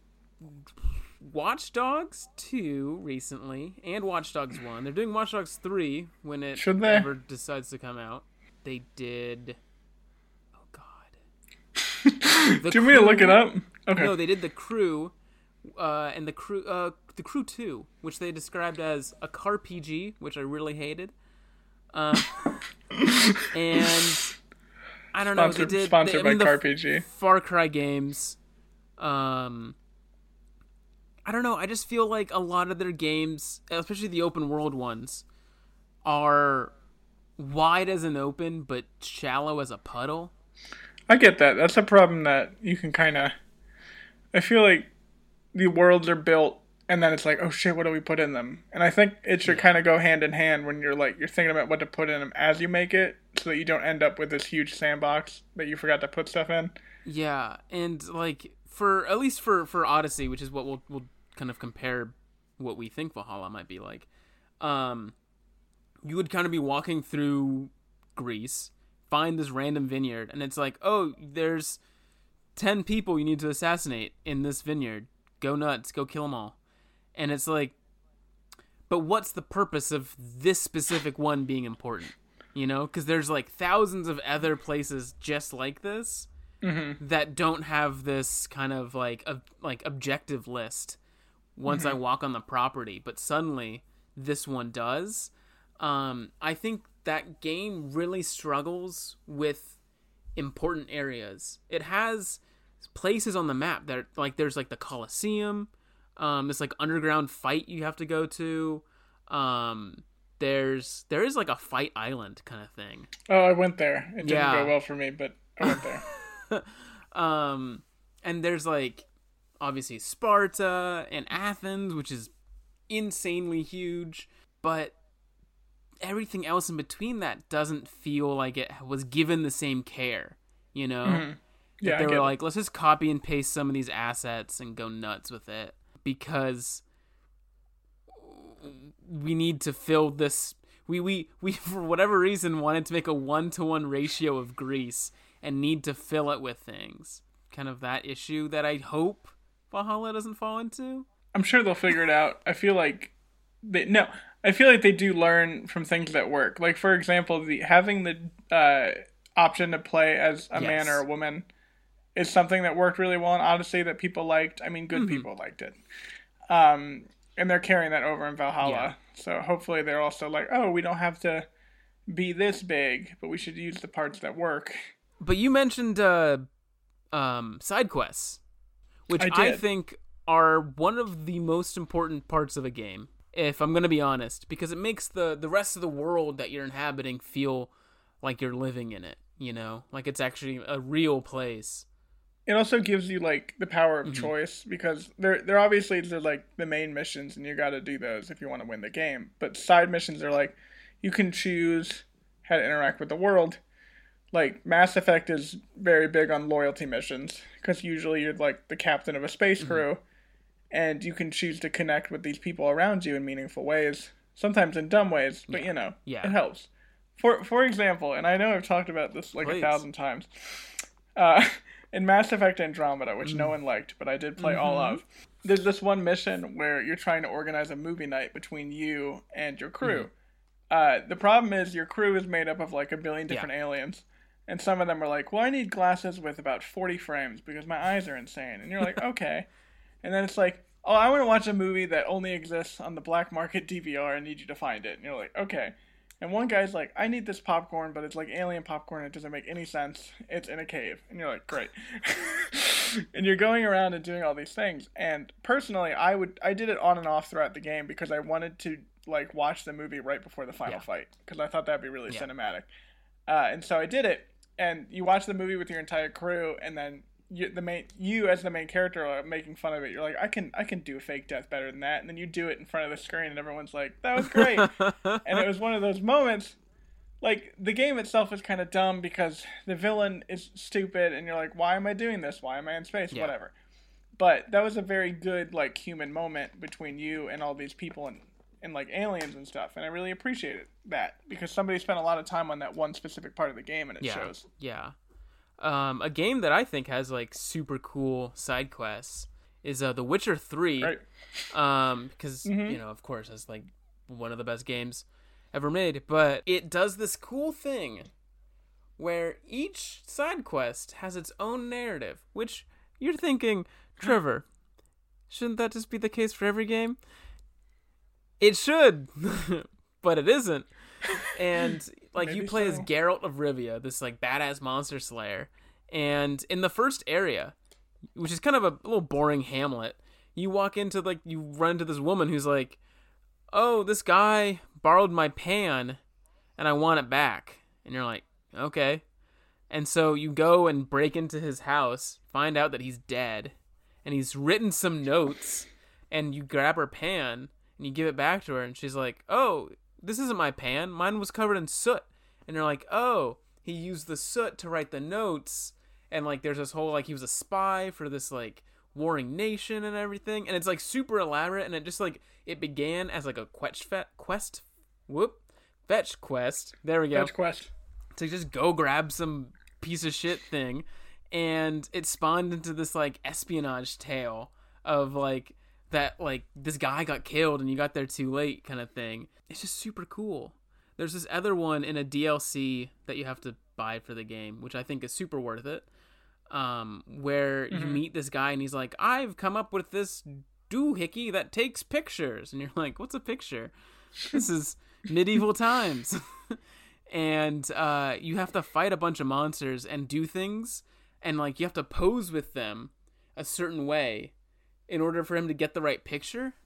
Speaker 1: Watch Dogs two recently, and Watch Dogs one. They're doing Watch Dogs three when it
Speaker 2: Should they?
Speaker 1: ever decides to come out. They did. Oh God. The
Speaker 2: Do you want me to look
Speaker 1: Crew-
Speaker 2: it up? Okay.
Speaker 1: No, they did The Crew, uh, and the Crew, uh, the Crew two, which they described as a car P G, which I really hated. Um, and I don't know.
Speaker 2: Sponsored,
Speaker 1: they did
Speaker 2: sponsored
Speaker 1: they, I
Speaker 2: by
Speaker 1: mean, the
Speaker 2: CarPG.
Speaker 1: Far Cry games. Um, I don't know. I just feel like a lot of their games, especially the open world ones, are wide as an open but shallow as a puddle.
Speaker 2: I get that. That's a problem that you can kind of. I feel like the worlds are built, and then it's like, oh shit, what do we put in them? And I think it should kind of go hand in hand when you're like you're thinking about what to put in them as you make it, so that you don't end up with this huge sandbox that you forgot to put stuff in.
Speaker 1: Yeah, and like for at least for for Odyssey, which is what we'll we'll kind of compare what we think Valhalla might be like. Um, you would kind of be walking through Greece, find this random vineyard, and it's like, oh, there's ten people you need to assassinate in this vineyard. Go nuts, go kill them all. And it's like, but what's the purpose of this specific one being important? You know, because there's like thousands of other places just like this
Speaker 2: Mm-hmm.
Speaker 1: that don't have this kind of like ob- like objective list once
Speaker 2: Mm-hmm.
Speaker 1: I walk on the property, but suddenly this one does. Um, I think that game really struggles with important areas. It has places on the map that are, like there's like the Colosseum, um, this like underground fight you have to go to. Um, there's there is like a fight island kind of thing.
Speaker 2: Oh, I went there. It didn't
Speaker 1: Yeah.
Speaker 2: go well for me, but I went there.
Speaker 1: um, and there's like obviously Sparta and Athens, which is insanely huge, but everything else in between that doesn't feel like it was given the same care, you know?
Speaker 2: Mm-hmm. Yeah,
Speaker 1: That
Speaker 2: I
Speaker 1: they
Speaker 2: get
Speaker 1: were
Speaker 2: it.
Speaker 1: like, let's just copy and paste some of these assets and go nuts with it because we need to fill this. We, we, we, for whatever reason, wanted to make a one-to-one ratio of Greece and need to fill it with things. Kind of that issue that I hope Valhalla doesn't fall into.
Speaker 2: I'm sure they'll figure it out. I feel like they no. I feel like they do learn from things that work. Like for example, the having the uh, option to play as a man
Speaker 1: Yes.
Speaker 2: or a woman is something that worked really well in Odyssey that people liked. I mean, good
Speaker 1: Mhm.
Speaker 2: people liked it. Um, and they're carrying that over in Valhalla.
Speaker 1: Yeah.
Speaker 2: So hopefully they're also like, oh, we don't have to be this big, but we should use the parts that work.
Speaker 1: But you mentioned uh, um, side quests, which
Speaker 2: I
Speaker 1: I,
Speaker 2: did.
Speaker 1: think are one of the most important parts of a game, if I'm going to be honest, because it makes the, the rest of the world that you're inhabiting feel like you're living in it, you know? Like it's actually a real place.
Speaker 2: It also gives you like the power of
Speaker 1: Mhm.
Speaker 2: choice because they're they're obviously they're like the main missions and you got to do those if you want to win the game. But side missions are like you can choose how to interact with the world. Like Mass Effect is very big on loyalty missions because usually you're like the captain of a space
Speaker 1: Mm-hmm.
Speaker 2: crew, and you can choose to connect with these people around you in meaningful ways. Sometimes in dumb ways, but
Speaker 1: Yeah.
Speaker 2: you know
Speaker 1: Yeah.
Speaker 2: it helps. For for example, and I know I've talked about this like
Speaker 1: Please.
Speaker 2: a thousand times. Uh, in Mass Effect Andromeda, which
Speaker 1: Mm.
Speaker 2: no one liked, but I did play all
Speaker 1: Mhm.
Speaker 2: of, there's this one mission where you're trying to organize a movie night between you and your crew.
Speaker 1: Mm-hmm.
Speaker 2: Uh, the problem is your crew is made up of like a billion different aliens, and some of them are like, well, I need glasses with about forty frames because my eyes are insane. And you're like, okay. And then it's like, oh, I want to watch a movie that only exists on the black market D V R. I need you to find it. And you're like, okay. And one guy's like, I need this popcorn, but it's like alien popcorn. It doesn't make any sense. It's in a cave. And you're like, great. And you're going around and doing all these things. And personally, I would I did it on and off throughout the game because I wanted to like watch the movie right before the final
Speaker 1: Yeah.
Speaker 2: fight because I thought that'd be really
Speaker 1: Yeah.
Speaker 2: cinematic. Uh, and so I did it. And you watch the movie with your entire crew, and then you, the main you as the main character are making fun of it. You're like, I can I can do a fake death better than that. And then you do it in front of the screen, and everyone's like, that was great. And it was one of those moments. Like the game itself is kind of dumb because the villain is stupid, and you're like, why am I doing this? Why am I in space?
Speaker 1: Yeah.
Speaker 2: Whatever. But that was a very good like human moment between you and all these people and and like aliens and stuff, and I really appreciated that because somebody spent a lot of time on that one specific part of the game, and it
Speaker 1: Yeah.
Speaker 2: shows.
Speaker 1: Yeah. Um, a game that I think has like super cool side quests is uh, The Witcher three.
Speaker 2: Right.
Speaker 1: Um, because
Speaker 2: Mhm.
Speaker 1: you know, of course, it's like one of the best games ever made. But it does this cool thing where each side quest has its own narrative. Which you're thinking, Trevor, shouldn't that just be the case for every game? It should, but it isn't. And like you
Speaker 2: Maybe
Speaker 1: play as
Speaker 2: so.
Speaker 1: Geralt of Rivia, this like badass monster slayer, and in the first area, which is kind of a little boring hamlet, you walk into like you run into this woman who's like, "Oh, this guy borrowed my pan, and I want it back." And you're like, "Okay." And so you go and break into his house, find out that he's dead, and he's written some notes, and you grab her pan and you give it back to her, and she's like, "Oh, this isn't my pan. Mine was covered in soot." And you're like, "Oh, he used the soot to write the notes." And like there's this whole like he was a spy for this like warring nation and everything, and it's like super elaborate, and it just like it began as like a quest fe- quest whoop fetch quest. There we go.
Speaker 2: Fetch quest.
Speaker 1: To just go grab some piece of shit thing, and it spawned into this like espionage tale of like that like this guy got killed and you got there too late kind of thing. It's just super cool. There's this other one in a D L C that you have to buy for the game, which I think is super worth it, um, where mm-hmm. you meet this guy and he's like, I've come up with this doohickey that takes pictures. And you're like, what's a picture? This is medieval times. And uh, you have to fight a bunch of monsters and do things, and like you have to pose with them a certain way in order for him to get the right picture.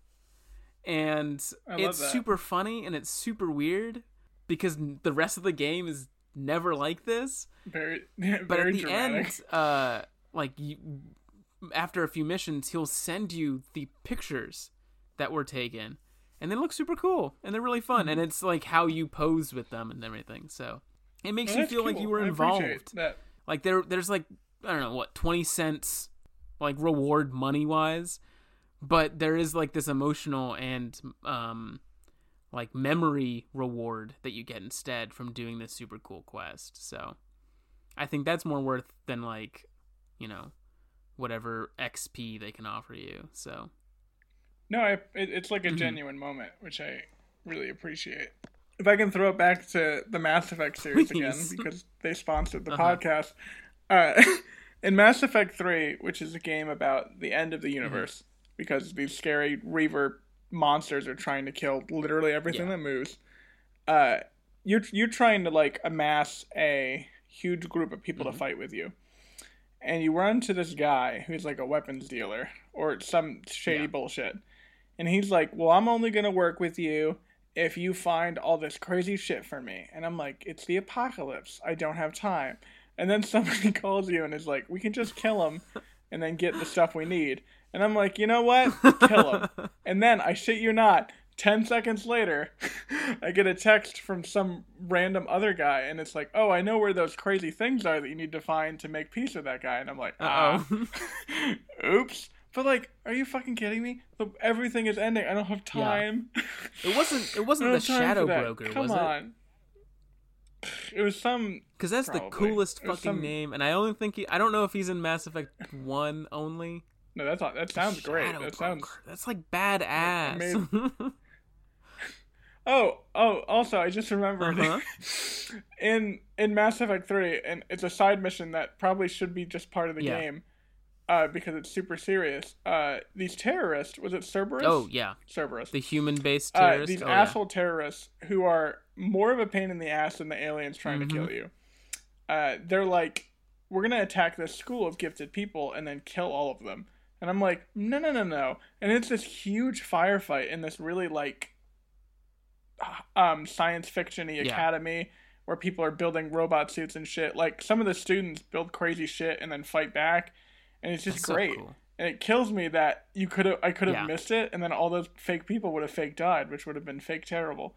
Speaker 1: And it's super funny and it's super weird because the rest of the game is never like this.
Speaker 2: Very, very
Speaker 1: but at the
Speaker 2: dramatic.
Speaker 1: end, uh, like you, after a few missions, he'll send you the pictures that were taken, and they look super cool and they're really fun. Mm-hmm. And it's like how you pose with them and everything. So it makes
Speaker 2: oh,
Speaker 1: you feel
Speaker 2: cool.
Speaker 1: like you were
Speaker 2: I
Speaker 1: involved.
Speaker 2: That.
Speaker 1: Like there, there's like I don't know what twenty cents, like reward money wise. But there is like this emotional and um, like memory reward that you get instead from doing this super cool quest. So I think that's more worth than like, you know, whatever X P they can offer you. So
Speaker 2: no, I, it, it's like a
Speaker 1: mm-hmm.
Speaker 2: genuine moment, which I really appreciate. If I can throw it back to the Mass Effect series
Speaker 1: Please.
Speaker 2: again, because they sponsored the
Speaker 1: uh-huh.
Speaker 2: podcast. Uh, in Mass Effect three, which is a game about the end of the universe. Mm-hmm. Because these scary Reaver monsters are trying to kill literally everything yeah. that moves. Uh, you're you're trying to like amass a huge group of people mm-hmm. to fight with you, and you run to this guy who's like a weapons dealer or some shady yeah. bullshit, and he's like, "Well, I'm only gonna work with you if you find all this crazy shit for me." And I'm like, "It's the apocalypse. I don't have time." And then somebody calls you and is like, "We can just kill him, and then get the stuff we need." And I'm like, you know what? Kill him. And then, I shit you not, ten seconds later, I get a text from some random other guy, and it's like, oh, I know where those crazy things are that you need to find to make peace with that guy. And I'm like, ah, oops. But like, are you fucking kidding me? Everything is ending. I don't have time.
Speaker 1: Yeah. It wasn't. It wasn't the Shadow Broker,
Speaker 2: Come
Speaker 1: was
Speaker 2: on. it? It was some.
Speaker 1: Because that's
Speaker 2: probably.
Speaker 1: the coolest fucking
Speaker 2: some...
Speaker 1: name, and I only think he. I don't know if he's in Mass Effect One only.
Speaker 2: No, that's not, that sounds great.
Speaker 1: Shadow
Speaker 2: That
Speaker 1: Broker.
Speaker 2: sounds
Speaker 1: That's like badass.
Speaker 2: Made... oh, oh! Also, I just remembered
Speaker 1: uh-huh.
Speaker 2: in in Mass Effect three, and it's a side mission that probably should be just part of the
Speaker 1: yeah.
Speaker 2: game, uh, because it's super serious. Uh, these terrorists, was it Cerberus?
Speaker 1: Oh yeah,
Speaker 2: Cerberus.
Speaker 1: The human-based terrorists.
Speaker 2: Uh, these
Speaker 1: oh,
Speaker 2: asshole
Speaker 1: yeah.
Speaker 2: terrorists who are more of a pain in the ass than the aliens trying
Speaker 1: mm-hmm.
Speaker 2: to kill you. Uh, they're like, we're gonna attack this school of gifted people and then kill all of them. And I'm like, no, no, no, no. And it's this huge firefight in this really, like, um, science fiction-y
Speaker 1: yeah.
Speaker 2: academy where people are building robot suits and shit. Like, some of the students build crazy shit and then fight back. And it's just
Speaker 1: That's
Speaker 2: great.
Speaker 1: So cool.
Speaker 2: And it kills me that you could have, I could have
Speaker 1: yeah.
Speaker 2: missed it, and then all those fake people would have fake died, which would have been fake terrible.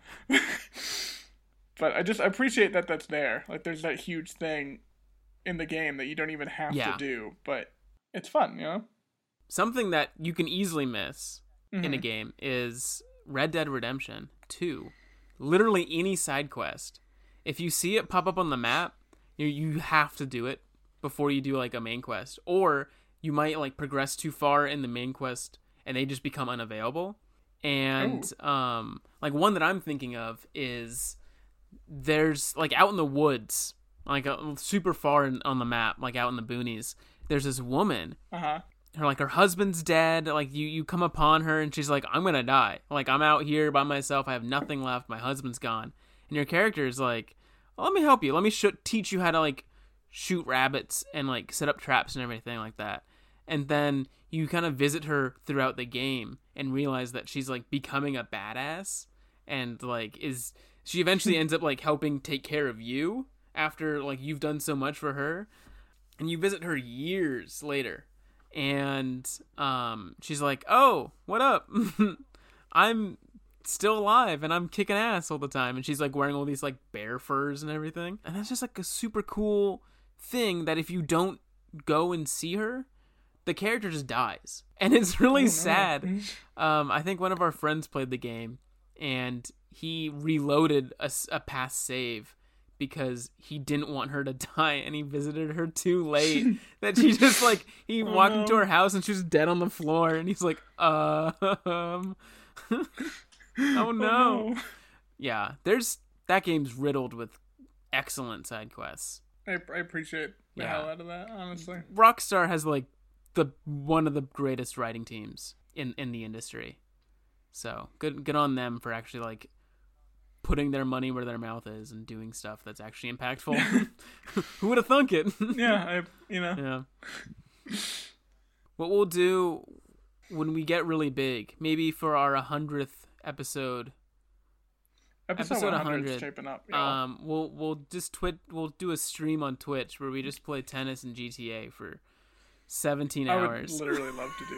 Speaker 2: But I just I appreciate that that's there. Like, there's that huge thing in the game that you don't even have
Speaker 1: yeah.
Speaker 2: to do. But it's fun, you know?
Speaker 1: Something that you can easily miss
Speaker 2: mm-hmm.
Speaker 1: in a game is Red Dead Redemption two. Literally any side quest. If you see it pop up on the map, you you have to do it before you do like a main quest. Or you might like progress too far in the main quest and they just become unavailable. And Ooh. um like one that I'm thinking of is there's like out in the woods, like uh, super far in, on the map, like out in the boonies, there's this woman.
Speaker 2: Uh-huh.
Speaker 1: Her like her husband's dead. Like you, you come upon her and she's like, I'm gonna die. Like I'm out here by myself. I have nothing left. My husband's gone. And your character is like, well, let me help you. Let me sh- teach you how to like shoot rabbits and like set up traps and everything like that. And then you kind of visit her throughout the game and realize that she's like becoming a badass and like is she eventually ends up like helping take care of you after like you've done so much for her. And you visit her years later. And um, she's like, oh, what up? I'm still alive and I'm kicking ass all the time. And she's like wearing all these like bear furs and everything. And that's just like a super cool thing that if you don't go and see her, the character just dies. And it's really oh, sad. No. Um, I think one of our friends played the game and he reloaded a, a past save because he didn't want her to die and he visited her too late. That she just like he
Speaker 2: Oh,
Speaker 1: walked
Speaker 2: no.
Speaker 1: into her house and she was dead on the floor and he's like, uh, um, oh no.
Speaker 2: Oh, no.
Speaker 1: Yeah, there's that game's riddled with excellent side quests.
Speaker 2: I, I appreciate the
Speaker 1: Yeah.
Speaker 2: hell out of that, honestly.
Speaker 1: Rockstar has like the one of the greatest writing teams in, in the industry. So good good on them for actually like putting their money where their mouth is and doing stuff that's actually impactful. Who would have thunk it?
Speaker 2: Yeah, I you know.
Speaker 1: Yeah. What we'll do when we get really big, maybe for our hundredth episode,
Speaker 2: Episode,
Speaker 1: Episode
Speaker 2: one hundred
Speaker 1: one hundred,
Speaker 2: is shaping up. y'all.
Speaker 1: um, we'll we'll just twit we'll do a stream on Twitch where we just play tennis and G T A for seventeen
Speaker 2: I would
Speaker 1: hours.
Speaker 2: literally love to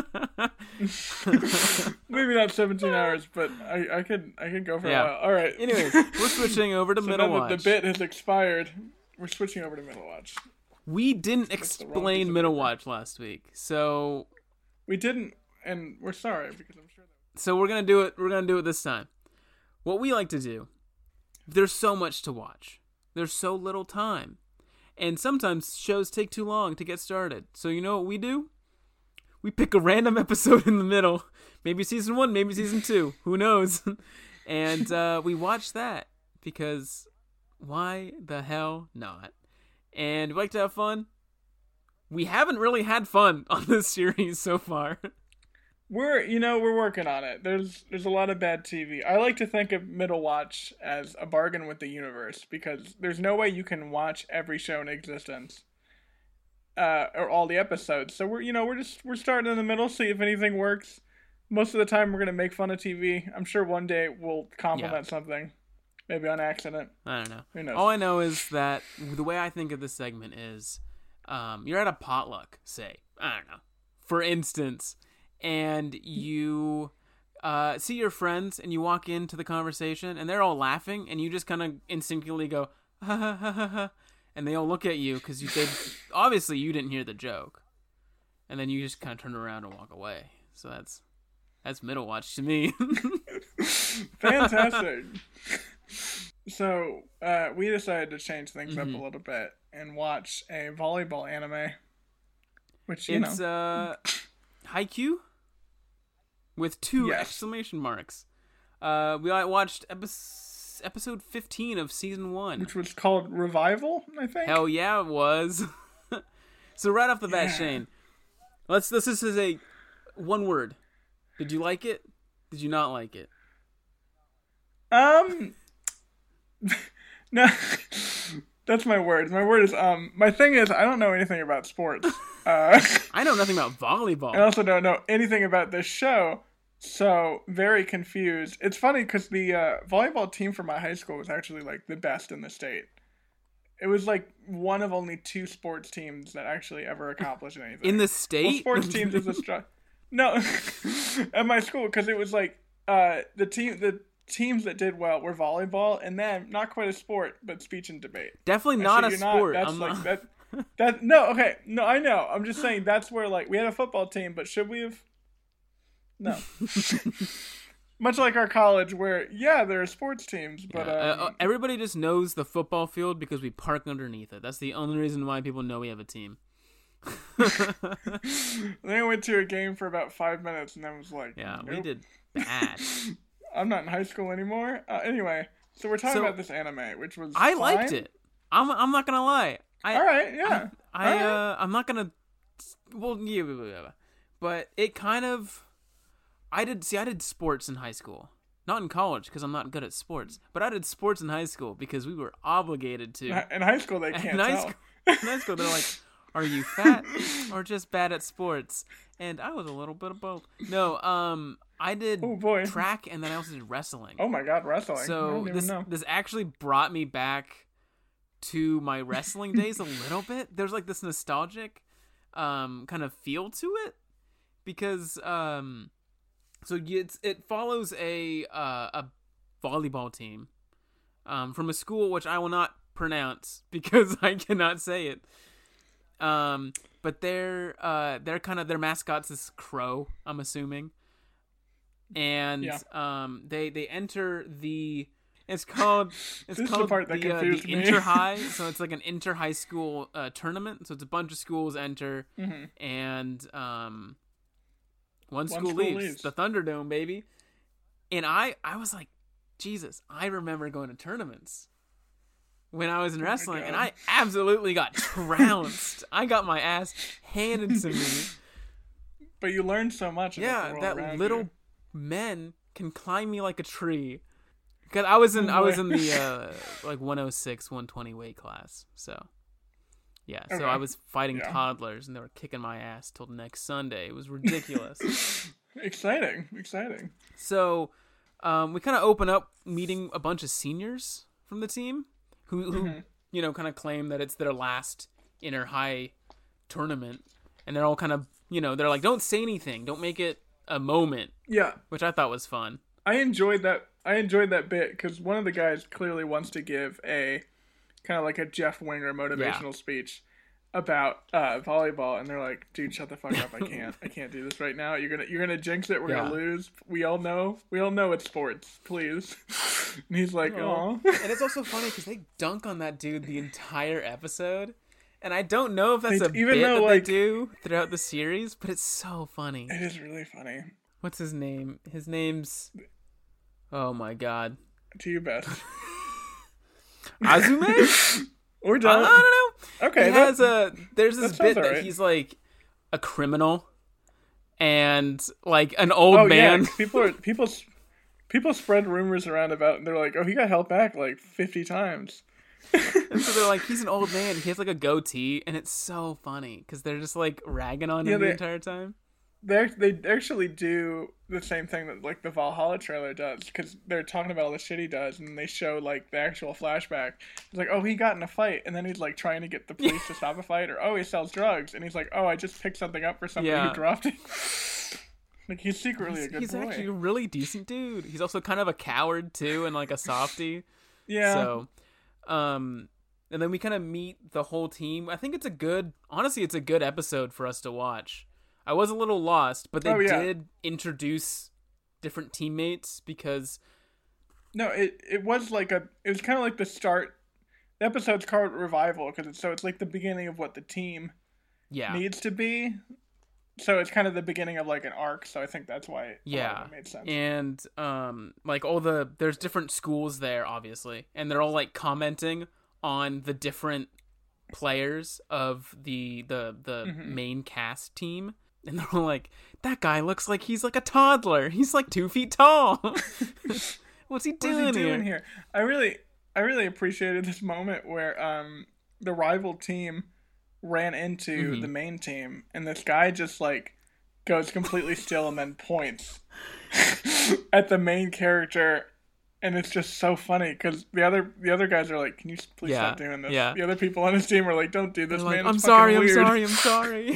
Speaker 2: do that. Maybe not seventeen hours, but I, I could I could go for
Speaker 1: Yeah.
Speaker 2: a while. All right.
Speaker 1: Anyways, we're switching over to
Speaker 2: so
Speaker 1: Middle
Speaker 2: now that
Speaker 1: Watch.
Speaker 2: the bit has expired, we're switching over to Middle Watch.
Speaker 1: We didn't
Speaker 2: That's the wrong piece
Speaker 1: explain
Speaker 2: of
Speaker 1: Middle
Speaker 2: paper.
Speaker 1: Watch last week, so
Speaker 2: We didn't, and we're sorry because I'm sure that.
Speaker 1: so we're gonna do it. We're gonna do it this time. What we like to do. There's so much to watch. There's so little time, and sometimes shows take too long to get started. So you know what we do? We pick a random episode in the middle, maybe season one, maybe season two, who knows? And uh, we watch that because why the hell not? And we like to have fun. We haven't really had fun on this series so far.
Speaker 2: We're you know we're working on it. There's there's a lot of bad T V. I like to think of Middle Watch as a bargain with the universe because there's no way you can watch every show in existence, uh, or all the episodes. So we're you know we're just we're starting in the middle, see if anything works. Most of the time we're gonna make fun of T V. I'm sure one day we'll compliment something, maybe on accident.
Speaker 1: I don't know.
Speaker 2: Who knows?
Speaker 1: All I know is that the way I think of this segment is um, you're at a potluck, say. I don't know. For instance, and you uh, see your friends and you walk into the conversation and they're all laughing and you just kind of instinctively go, ha ha ha ha ha. And they all look at you because you they, obviously you didn't hear the joke. And then you just kind of turn around and walk away. So that's that's Middle Watch to me.
Speaker 2: Fantastic. So uh, we decided to change things
Speaker 1: Mhm.
Speaker 2: up a little bit and watch a volleyball anime, which you
Speaker 1: It's
Speaker 2: know.
Speaker 1: uh, Haikyuu with two
Speaker 2: Yes.
Speaker 1: exclamation marks. Uh, we watched epi- episode fifteen of season one.
Speaker 2: Which was called Revival, I think.
Speaker 1: Hell yeah, it was. So right off the bat,
Speaker 2: Yeah.
Speaker 1: Shane, let's. This is a one word. Did you like it? Did you not like it?
Speaker 2: Um, no, that's my word. My word is um. My thing is, I don't know anything about sports. Uh,
Speaker 1: I know nothing about volleyball.
Speaker 2: I also don't know anything about this show, so very confused. It's funny because the uh, volleyball team from my high school was actually like the best in the state. It was like one of only two sports teams that actually ever accomplished anything.
Speaker 1: In the
Speaker 2: Well,
Speaker 1: state,
Speaker 2: sports teams is a str- no at my school because it was like uh the team the teams that did well were volleyball and then not quite a sport but speech and debate.
Speaker 1: definitely
Speaker 2: I
Speaker 1: not
Speaker 2: see
Speaker 1: a
Speaker 2: you're
Speaker 1: sport.
Speaker 2: that's
Speaker 1: I'm
Speaker 2: like
Speaker 1: not-
Speaker 2: that. That no okay no I know I'm just saying that's where like we had a football team but should we have no. Much like our college where yeah there are sports teams but
Speaker 1: Yeah, uh,
Speaker 2: um,
Speaker 1: uh, everybody just knows the football field because we park underneath it. That's the only reason why people know we have a team.
Speaker 2: then I went to a game for about five minutes and then was like
Speaker 1: Yeah, we
Speaker 2: nope.
Speaker 1: did bad.
Speaker 2: I'm not in high school anymore. Uh, anyway, so we're talking
Speaker 1: So,
Speaker 2: about this anime, which was
Speaker 1: I liked
Speaker 2: fine.
Speaker 1: it. I'm I'm not gonna lie. I
Speaker 2: All right, yeah.
Speaker 1: I
Speaker 2: All right.
Speaker 1: uh I'm not gonna. Well, yeah, blah, blah, blah. But it kind of. I did see. I did sports in high school, not in college because I'm not good at sports. But I did sports in high school because we were obligated to.
Speaker 2: In high school, they
Speaker 1: In
Speaker 2: can't
Speaker 1: high
Speaker 2: tell.
Speaker 1: school, in high school, they're like, "Are you fat or just bad at sports?" And I was a little bit of both. No, um, I did
Speaker 2: Oh, boy.
Speaker 1: track and then I also did wrestling.
Speaker 2: Oh my god, wrestling. I
Speaker 1: So
Speaker 2: don't even
Speaker 1: this
Speaker 2: know.
Speaker 1: this actually brought me back to my wrestling days a little bit. There's like this nostalgic um kind of feel to it because um so it's it follows a uh, a volleyball team um from a school which I will not pronounce because I cannot say it. Um but they're uh they're kind of their mascot's this crow, I'm assuming. And
Speaker 2: Yeah.
Speaker 1: um they they enter the It's called it's
Speaker 2: This is the
Speaker 1: called
Speaker 2: part that
Speaker 1: the, uh,
Speaker 2: confused
Speaker 1: the
Speaker 2: me.
Speaker 1: inter high. So it's like an inter high school uh, tournament. So it's a bunch of schools enter,
Speaker 2: Mhm.
Speaker 1: and um, one
Speaker 2: One
Speaker 1: school,
Speaker 2: school
Speaker 1: leaves.
Speaker 2: leaves.
Speaker 1: The Thunderdome, baby. And I I was like, Jesus, I remember going to tournaments when I was in
Speaker 2: Oh my
Speaker 1: wrestling, and
Speaker 2: God.
Speaker 1: I absolutely got trounced. I got my ass handed to me.
Speaker 2: But you learn so much. About the
Speaker 1: Yeah,
Speaker 2: world
Speaker 1: that
Speaker 2: around
Speaker 1: little
Speaker 2: you.
Speaker 1: men can climb me like a tree. Cause I was in I was in the uh, like one oh six, one twenty weight class. So yeah, so
Speaker 2: Okay.
Speaker 1: I was fighting
Speaker 2: Yeah.
Speaker 1: toddlers, and they were kicking my ass till next Sunday. It was ridiculous.
Speaker 2: Exciting, exciting.
Speaker 1: So um, we kind of open up meeting a bunch of seniors from the team who, who
Speaker 2: Mm-hmm.
Speaker 1: you know, kind of claim that it's their last inner high tournament, and they're all kind of, you know, they're like, don't say anything, don't make it a moment,
Speaker 2: Yeah,
Speaker 1: which I thought was fun.
Speaker 2: I enjoyed that. I enjoyed that bit because one of the guys clearly wants to give a kind of like a Jeff Winger motivational
Speaker 1: Yeah.
Speaker 2: speech about uh, volleyball, and they're like, "Dude, shut the fuck up! I can't. I can't do this right now. You're gonna, you're gonna jinx it. We're
Speaker 1: Yeah.
Speaker 2: gonna lose. We all know. We all know it's sports. Please." And he's like, "Oh."
Speaker 1: And it's also funny because they dunk on that dude the entire episode, and I don't know if that's
Speaker 2: They-
Speaker 1: a
Speaker 2: even
Speaker 1: bit
Speaker 2: though,
Speaker 1: that
Speaker 2: like-
Speaker 1: they do throughout the series, but it's so funny.
Speaker 2: It is really funny.
Speaker 1: What's his name? His name's oh my god,
Speaker 2: Do your best.
Speaker 1: Azume.
Speaker 2: Or
Speaker 1: I
Speaker 2: don't.
Speaker 1: don't know.
Speaker 2: Okay.
Speaker 1: He
Speaker 2: that-
Speaker 1: has a there's this
Speaker 2: that sounds
Speaker 1: bit that
Speaker 2: alright.
Speaker 1: he's like a criminal and like an old
Speaker 2: oh
Speaker 1: man.
Speaker 2: yeah. People are people. s- People spread rumors around about, and they're like, "Oh, he got held back like fifty times."
Speaker 1: And so they're like, he's an old man. He has like a goatee, and it's so funny because they're just like ragging on
Speaker 2: Yeah,
Speaker 1: him the
Speaker 2: they-
Speaker 1: entire time.
Speaker 2: They they actually do the same thing that like the Valhalla trailer does, because they're talking about all the shit he does, and they show like the actual flashback. It's like, oh, he got in a fight, and then he's like trying to get the police to stop a fight, or oh, he sells drugs, and he's like, oh, I just picked something up for somebody
Speaker 1: Yeah.
Speaker 2: who dropped it. Like he's secretly
Speaker 1: He's,
Speaker 2: a good
Speaker 1: he's
Speaker 2: boy.
Speaker 1: actually a really decent dude. He's also kind of a coward too, and like a softie.
Speaker 2: Yeah.
Speaker 1: So, um, and then we kind of meet the whole team. I think it's a good, honestly, it's a good episode for us to watch. I was a little lost, but they
Speaker 2: Oh, yeah.
Speaker 1: did introduce different teammates because
Speaker 2: No, it it was like a it was kind of like the start. The episode's called Revival because it's so it's like the beginning of what the team
Speaker 1: yeah,
Speaker 2: needs to be. So it's kind of the beginning of like an arc. So I think that's why a lot of
Speaker 1: yeah,
Speaker 2: it made sense.
Speaker 1: and um, like all the there's different schools there, obviously, and they're all like commenting on the different players of the the the
Speaker 2: Mm-hmm.
Speaker 1: main cast team. And they're all like, that guy looks like he's like a toddler. He's like two feet tall. What's he doing,
Speaker 2: What's he doing
Speaker 1: here?
Speaker 2: here? I really, I really appreciated this moment where um the rival team ran into
Speaker 1: Mhm.
Speaker 2: the main team, and this guy just like goes completely still and then points at the main character, and it's just so funny because the other the other guys are like, "Can you please
Speaker 1: Yeah,
Speaker 2: stop doing this?"
Speaker 1: yeah.
Speaker 2: The other people on his team are like, "Don't do this,
Speaker 1: They're like,
Speaker 2: man.
Speaker 1: I'm
Speaker 2: It's
Speaker 1: sorry,
Speaker 2: fucking
Speaker 1: I'm
Speaker 2: weird."
Speaker 1: sorry, I'm sorry.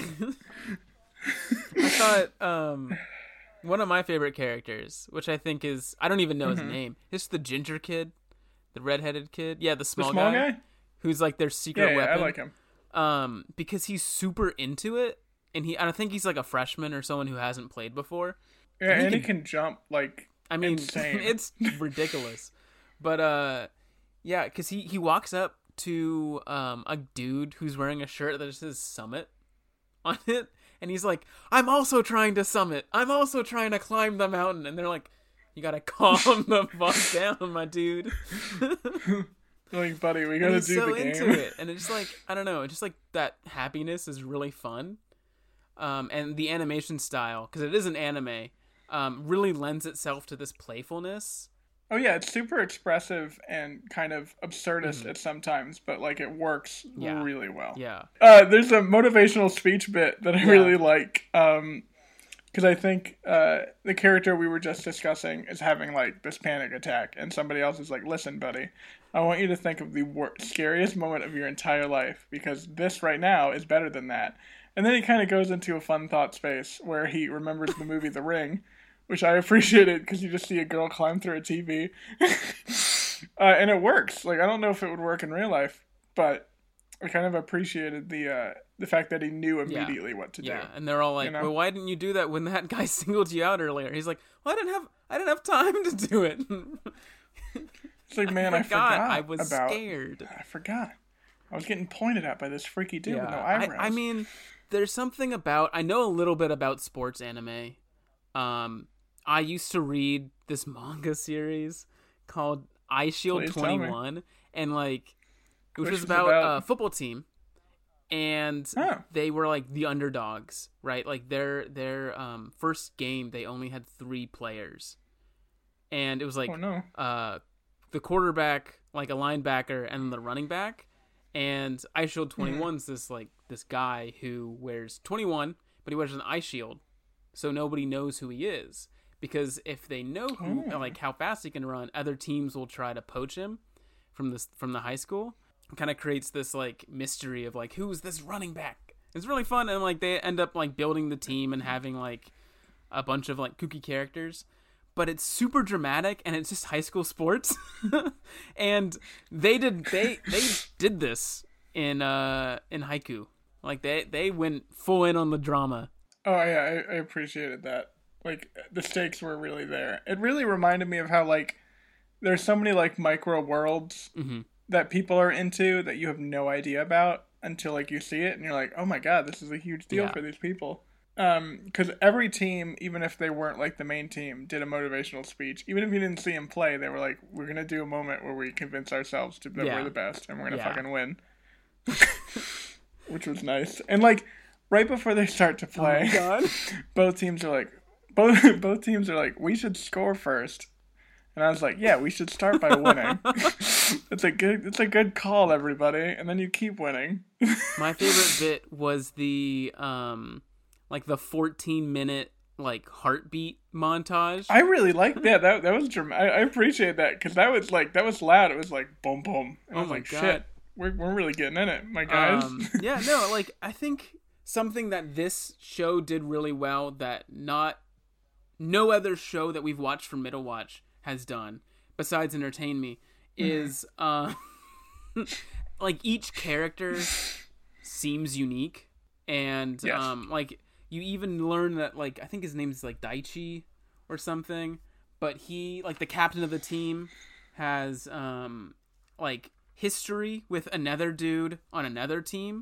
Speaker 1: I thought um, one of my favorite characters, which I think is, I don't even know his name. It's the ginger kid, the redheaded kid. Yeah, the
Speaker 2: The
Speaker 1: small,
Speaker 2: small
Speaker 1: guy,
Speaker 2: guy?
Speaker 1: who's like their secret
Speaker 2: Yeah, yeah,
Speaker 1: weapon.
Speaker 2: I like him.
Speaker 1: Um, because he's super into it, and he, I think he's like a freshman or someone who hasn't played before.
Speaker 2: Yeah,
Speaker 1: And he
Speaker 2: and he
Speaker 1: can-
Speaker 2: can jump like
Speaker 1: I mean,
Speaker 2: insane.
Speaker 1: it's ridiculous. But uh, yeah, because he he walks up to um a dude who's wearing a shirt that says Summit on it, and he's like, "I'm also trying to summit. I'm also trying to climb the mountain." And they're like, "You gotta calm the fuck down, my dude."
Speaker 2: like, buddy, we
Speaker 1: And
Speaker 2: gotta
Speaker 1: he's
Speaker 2: do
Speaker 1: so
Speaker 2: the game.
Speaker 1: into it, and it's like, I don't know, it's just like that happiness is really fun. Um, and the animation style, because it is an anime, um, really lends itself to this playfulness.
Speaker 2: Oh yeah, it's super expressive and kind of absurdist at sometimes, but like it works
Speaker 1: Mm-hmm. Yeah.
Speaker 2: really well.
Speaker 1: Yeah.
Speaker 2: Uh, there's a motivational speech bit that I
Speaker 1: Yeah.
Speaker 2: really like, um, because I think uh, the character we were just discussing is having like this panic attack, and somebody else is like, "Listen, buddy, I want you to think of the wor- scariest moment of your entire life, because this right now is better than that." And then he kind of goes into a fun thought space where he remembers the movie The Ring, which I appreciated because you just see a girl climb through a T V. uh, and it works. Like, I don't know if it would work in real life, but I kind of appreciated the uh, the fact that he knew immediately what to
Speaker 1: Yeah,
Speaker 2: do.
Speaker 1: and they're all like,
Speaker 2: you know?
Speaker 1: "Well, why didn't you do that when that guy singled you out earlier?" He's like, "Well, I didn't have, I didn't have time to do it."
Speaker 2: It's like, man, I
Speaker 1: forgot.
Speaker 2: forgot.
Speaker 1: I was
Speaker 2: about,
Speaker 1: scared.
Speaker 2: I forgot. I was getting pointed at by this freaky dude
Speaker 1: Yeah,
Speaker 2: with no
Speaker 1: I,
Speaker 2: eyebrows.
Speaker 1: I mean, there's something about I know a little bit about sports anime. Um, I used to read this manga series called Eye Shield
Speaker 2: Please tell me.
Speaker 1: twenty-one, and like, which,
Speaker 2: Which
Speaker 1: was
Speaker 2: is
Speaker 1: about,
Speaker 2: about-
Speaker 1: a football team, and
Speaker 2: Oh.
Speaker 1: they were like the underdogs, right? Like their their um first game, they only had three players, and it was like
Speaker 2: Oh, no.
Speaker 1: uh the quarterback, like a linebacker, and the running back. And Eye Shield twenty-one is this like this guy who wears twenty-one, but he wears an eye shield, so nobody knows who he is. Because if they know who,
Speaker 2: Oh.
Speaker 1: like how fast he can run, other teams will try to poach him from this from the high school. It kind of creates this like mystery of like who's this running back. It's really fun, and like they end up like building the team and having like a bunch of like kooky characters. But it's super dramatic, and it's just high school sports. And they did they they did this in uh in Haiku. Like they they went full in on the drama.
Speaker 2: Oh, yeah, I, I appreciated that. Like, the stakes were really there. It really reminded me of how, like, there's so many, like, micro worlds
Speaker 1: Mm-hmm.
Speaker 2: that people are into that you have no idea about until, like, you see it, and you're like, oh my god, this is a huge deal
Speaker 1: Yeah.
Speaker 2: for these people. Um, because every team, even if they weren't, like, the main team, did a motivational speech. Even if you didn't see them play, they were like, we're gonna do a moment where we convince ourselves to, that
Speaker 1: Yeah.
Speaker 2: we're the best, and we're gonna
Speaker 1: Yeah.
Speaker 2: fucking win. Which was nice. And, like, right before they start to play...
Speaker 1: Oh my god.
Speaker 2: both teams are like both both teams are like we should score first, and I was like, yeah, we should start by winning. It's a good it's a good call, everybody, and then you keep winning.
Speaker 1: My favorite bit was the um like the fourteen minute like heartbeat montage.
Speaker 2: I really liked that. That that was dram- I, I appreciate that because that was like that was loud. It was like boom boom. And I
Speaker 1: Oh
Speaker 2: was
Speaker 1: my
Speaker 2: like,
Speaker 1: God.
Speaker 2: shit, we're we're really getting in it, my guys.
Speaker 1: Um, yeah, no, like I think something that this show did really well that not no other show that we've watched from Middle Watch has done besides entertain me is uh like each character seems unique, and
Speaker 2: Yes.
Speaker 1: um like you even learn that like I think his name is like Daichi or something, but he like the captain of the team has um like history with another dude on another team,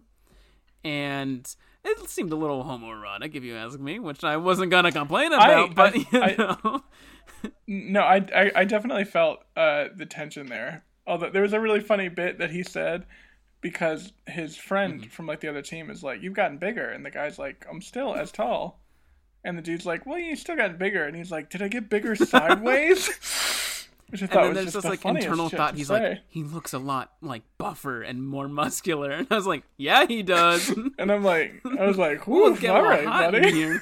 Speaker 1: and it seemed a little homoerotic if you ask me, which I wasn't gonna complain about.
Speaker 2: I-
Speaker 1: but
Speaker 2: I-
Speaker 1: you
Speaker 2: I-
Speaker 1: know.
Speaker 2: No, I, I, I definitely felt uh, the tension there. Although there was a really funny bit that he said because his friend
Speaker 1: Mm-hmm.
Speaker 2: from like the other team is like, "You've gotten bigger," and the guy's like, "I'm still as tall," and the dude's like, "Well, you still gotten bigger," and he's like, "Did I get bigger sideways?" Which I
Speaker 1: And
Speaker 2: thought
Speaker 1: then
Speaker 2: was
Speaker 1: there's
Speaker 2: just
Speaker 1: this
Speaker 2: the
Speaker 1: like
Speaker 2: funniest
Speaker 1: internal
Speaker 2: shit
Speaker 1: thought.
Speaker 2: to
Speaker 1: He's
Speaker 2: say.
Speaker 1: like, he looks a lot like buffer and more muscular, and I was like, yeah, he does.
Speaker 2: and I'm like, I was like,
Speaker 1: Ooh,
Speaker 2: "Ooh,
Speaker 1: it's getting
Speaker 2: all
Speaker 1: a
Speaker 2: right,
Speaker 1: little hot in
Speaker 2: buddy."
Speaker 1: here.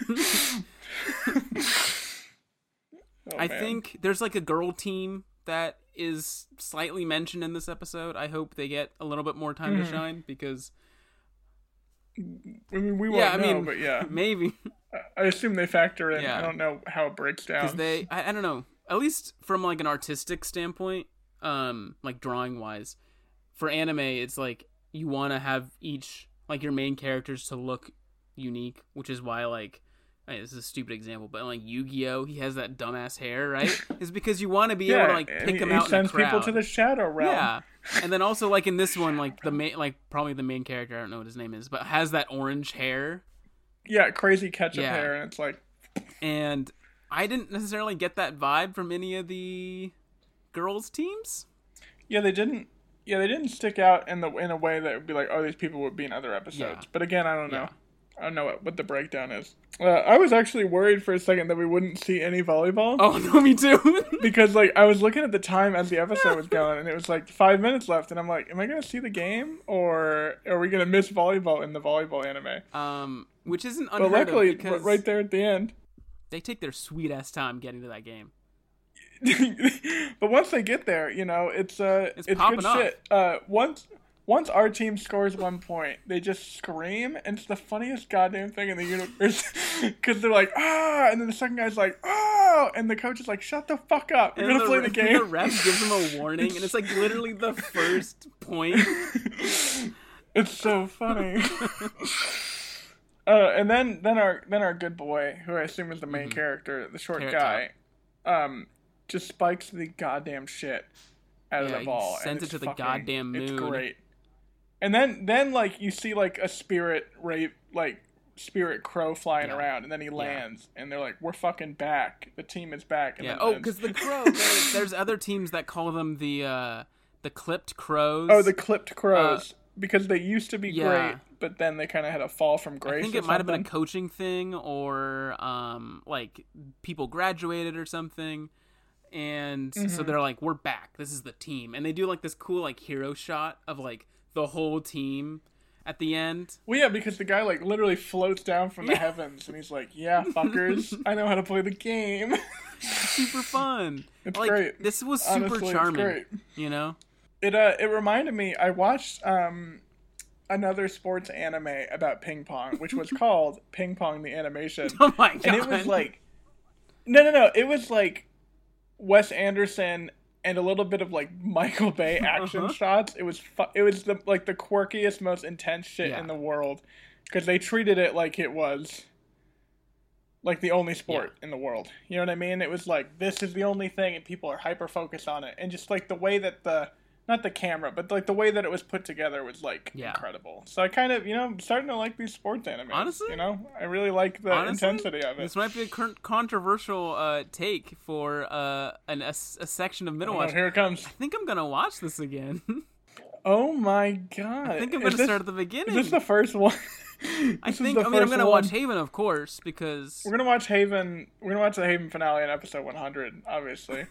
Speaker 2: Oh,
Speaker 1: I
Speaker 2: man.
Speaker 1: think there's like a girl team that is slightly mentioned in this episode. I hope they get a little bit more time
Speaker 2: Mm-hmm.
Speaker 1: to shine because
Speaker 2: I mean, we won't
Speaker 1: yeah, I
Speaker 2: know,
Speaker 1: mean,
Speaker 2: but yeah,
Speaker 1: maybe
Speaker 2: I assume they factor in.
Speaker 1: Yeah.
Speaker 2: I don't know how it breaks down.
Speaker 1: because they I, I don't know, at least from like an artistic standpoint, um like drawing wise, for anime it's like you want to have each like your main characters to look unique, which is why like I mean, this is a stupid example, but like Yu-Gi-Oh, he has that dumbass hair, right? Is because you want to be able to like
Speaker 2: and
Speaker 1: pick
Speaker 2: he,
Speaker 1: him
Speaker 2: he
Speaker 1: out in a
Speaker 2: sends
Speaker 1: crowd.
Speaker 2: people to the shadow realm.
Speaker 1: Yeah, and then also like in this one, like the main, like probably the main character, I don't know what his name is, but has that orange hair,
Speaker 2: Yeah, crazy ketchup
Speaker 1: Yeah.
Speaker 2: hair, and it's like,
Speaker 1: and I didn't necessarily get that vibe from any of the girls' teams.
Speaker 2: yeah, they didn't, yeah, they didn't stick out in the in a way that would be like, oh, these people would be in other episodes.
Speaker 1: Yeah.
Speaker 2: But again, I don't know.
Speaker 1: Yeah.
Speaker 2: I don't know what, what the breakdown is. Uh, I was actually worried for a second that we wouldn't see any volleyball.
Speaker 1: Oh no, me too.
Speaker 2: Because like I was looking at the time as the episode was going, and it was like five minutes left, and I'm like, am I gonna see the game, or are we gonna miss volleyball in the volleyball anime?
Speaker 1: um, which isn't
Speaker 2: But
Speaker 1: unheard
Speaker 2: luckily,
Speaker 1: of because
Speaker 2: r- right there at the end.
Speaker 1: they take their sweet ass time getting to that game.
Speaker 2: But once they get there, you know, it's uh,
Speaker 1: It's
Speaker 2: it's,
Speaker 1: popping
Speaker 2: good
Speaker 1: off.
Speaker 2: shit. Uh, once once our team scores one point, they just scream, and it's the funniest goddamn thing in the universe. Because they're like, ah, and then the second guy's like, oh, and the coach is like, shut the fuck up, we're
Speaker 1: And
Speaker 2: gonna play the game.
Speaker 1: The ref gives them a warning, and it's like literally the first point.
Speaker 2: It's so funny. uh, and then then our then our good boy, who I assume is the main character, the short
Speaker 1: Carrot
Speaker 2: guy, um, just spikes the goddamn shit out
Speaker 1: Yeah,
Speaker 2: of
Speaker 1: he
Speaker 2: the ball. and
Speaker 1: sends it
Speaker 2: it's
Speaker 1: to the
Speaker 2: fucking-
Speaker 1: goddamn
Speaker 2: It's
Speaker 1: moon.
Speaker 2: great. And then, then like you see like a spirit rape, like spirit crow flying
Speaker 1: Yeah.
Speaker 2: around, and then he lands, and they're like, "We're fucking back. The team is back." And
Speaker 1: Yeah.
Speaker 2: then
Speaker 1: Oh,
Speaker 2: it ends.
Speaker 1: because the crow. there- there's other teams that call them the uh, the clipped crows.
Speaker 2: oh, the clipped crows because they used to be
Speaker 1: yeah.
Speaker 2: great, but then they kind of had a fall from grace.
Speaker 1: I think
Speaker 2: or
Speaker 1: it might have been a
Speaker 2: something.
Speaker 1: coaching thing, or um, like people graduated or something, and
Speaker 2: Mm-hmm.
Speaker 1: so they're like, "We're back. This is the team," and they do like this cool like hero shot of like the whole team at the end.
Speaker 2: Well, yeah, because the guy like literally floats down from the heavens, and he's like, "Yeah, fuckers, I know how to play the game."
Speaker 1: Super fun.
Speaker 2: It's
Speaker 1: like,
Speaker 2: great.
Speaker 1: This was super
Speaker 2: Honestly, it's
Speaker 1: charming.
Speaker 2: great.
Speaker 1: You know.
Speaker 2: It uh, it reminded me. I watched um, another sports anime about ping pong, which was called Ping Pong the Animation,
Speaker 1: Oh my god.
Speaker 2: and it was like, no, no, no, it was like Wes Anderson and a little bit of like Michael Bay action
Speaker 1: Uh-huh.
Speaker 2: shots. It was fu- it was the like the quirkiest, most intense shit
Speaker 1: Yeah.
Speaker 2: in the world because they treated it like it was like the only sport in the world. You know what I mean? It was like this is the only thing, and people are hyper focused on it, and just like the way that the not the camera, but like the way that it was put together was like
Speaker 1: Yeah.
Speaker 2: incredible. So I kind of you know I'm starting to like these sports animes.
Speaker 1: Honestly?
Speaker 2: you know I really like the
Speaker 1: Honestly,
Speaker 2: intensity of it.
Speaker 1: This might be a con- controversial uh, take for uh, an, a, s- a section of Middle
Speaker 2: Oh,
Speaker 1: Watch.
Speaker 2: here it comes.
Speaker 1: I think I'm gonna watch this again.
Speaker 2: Oh my god!
Speaker 1: I think I'm
Speaker 2: Is
Speaker 1: gonna
Speaker 2: this-
Speaker 1: start at the beginning.
Speaker 2: Is this the first one?
Speaker 1: I
Speaker 2: This is
Speaker 1: think.
Speaker 2: the
Speaker 1: I mean, I'm
Speaker 2: first
Speaker 1: gonna
Speaker 2: one.
Speaker 1: watch Haven, of course, because
Speaker 2: We're gonna watch Haven. We're gonna watch the Haven finale in episode one hundred. Obviously,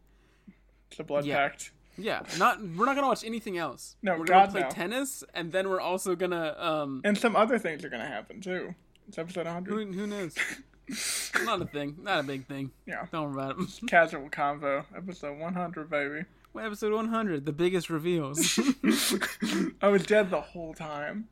Speaker 2: it's a blood
Speaker 1: Yeah.
Speaker 2: pact.
Speaker 1: yeah, not we're not gonna watch anything else.
Speaker 2: No,
Speaker 1: we're
Speaker 2: God,
Speaker 1: gonna play
Speaker 2: no.
Speaker 1: tennis, and then we're also gonna um.
Speaker 2: And some other things are gonna happen too. It's episode one
Speaker 1: Who,
Speaker 2: hundred.
Speaker 1: who knows? Not a thing. Not a big thing.
Speaker 2: Yeah.
Speaker 1: Don't worry about it.
Speaker 2: Casual convo. Episode one hundred, baby.
Speaker 1: Episode one hundred, the biggest reveals.
Speaker 2: I was dead the whole time.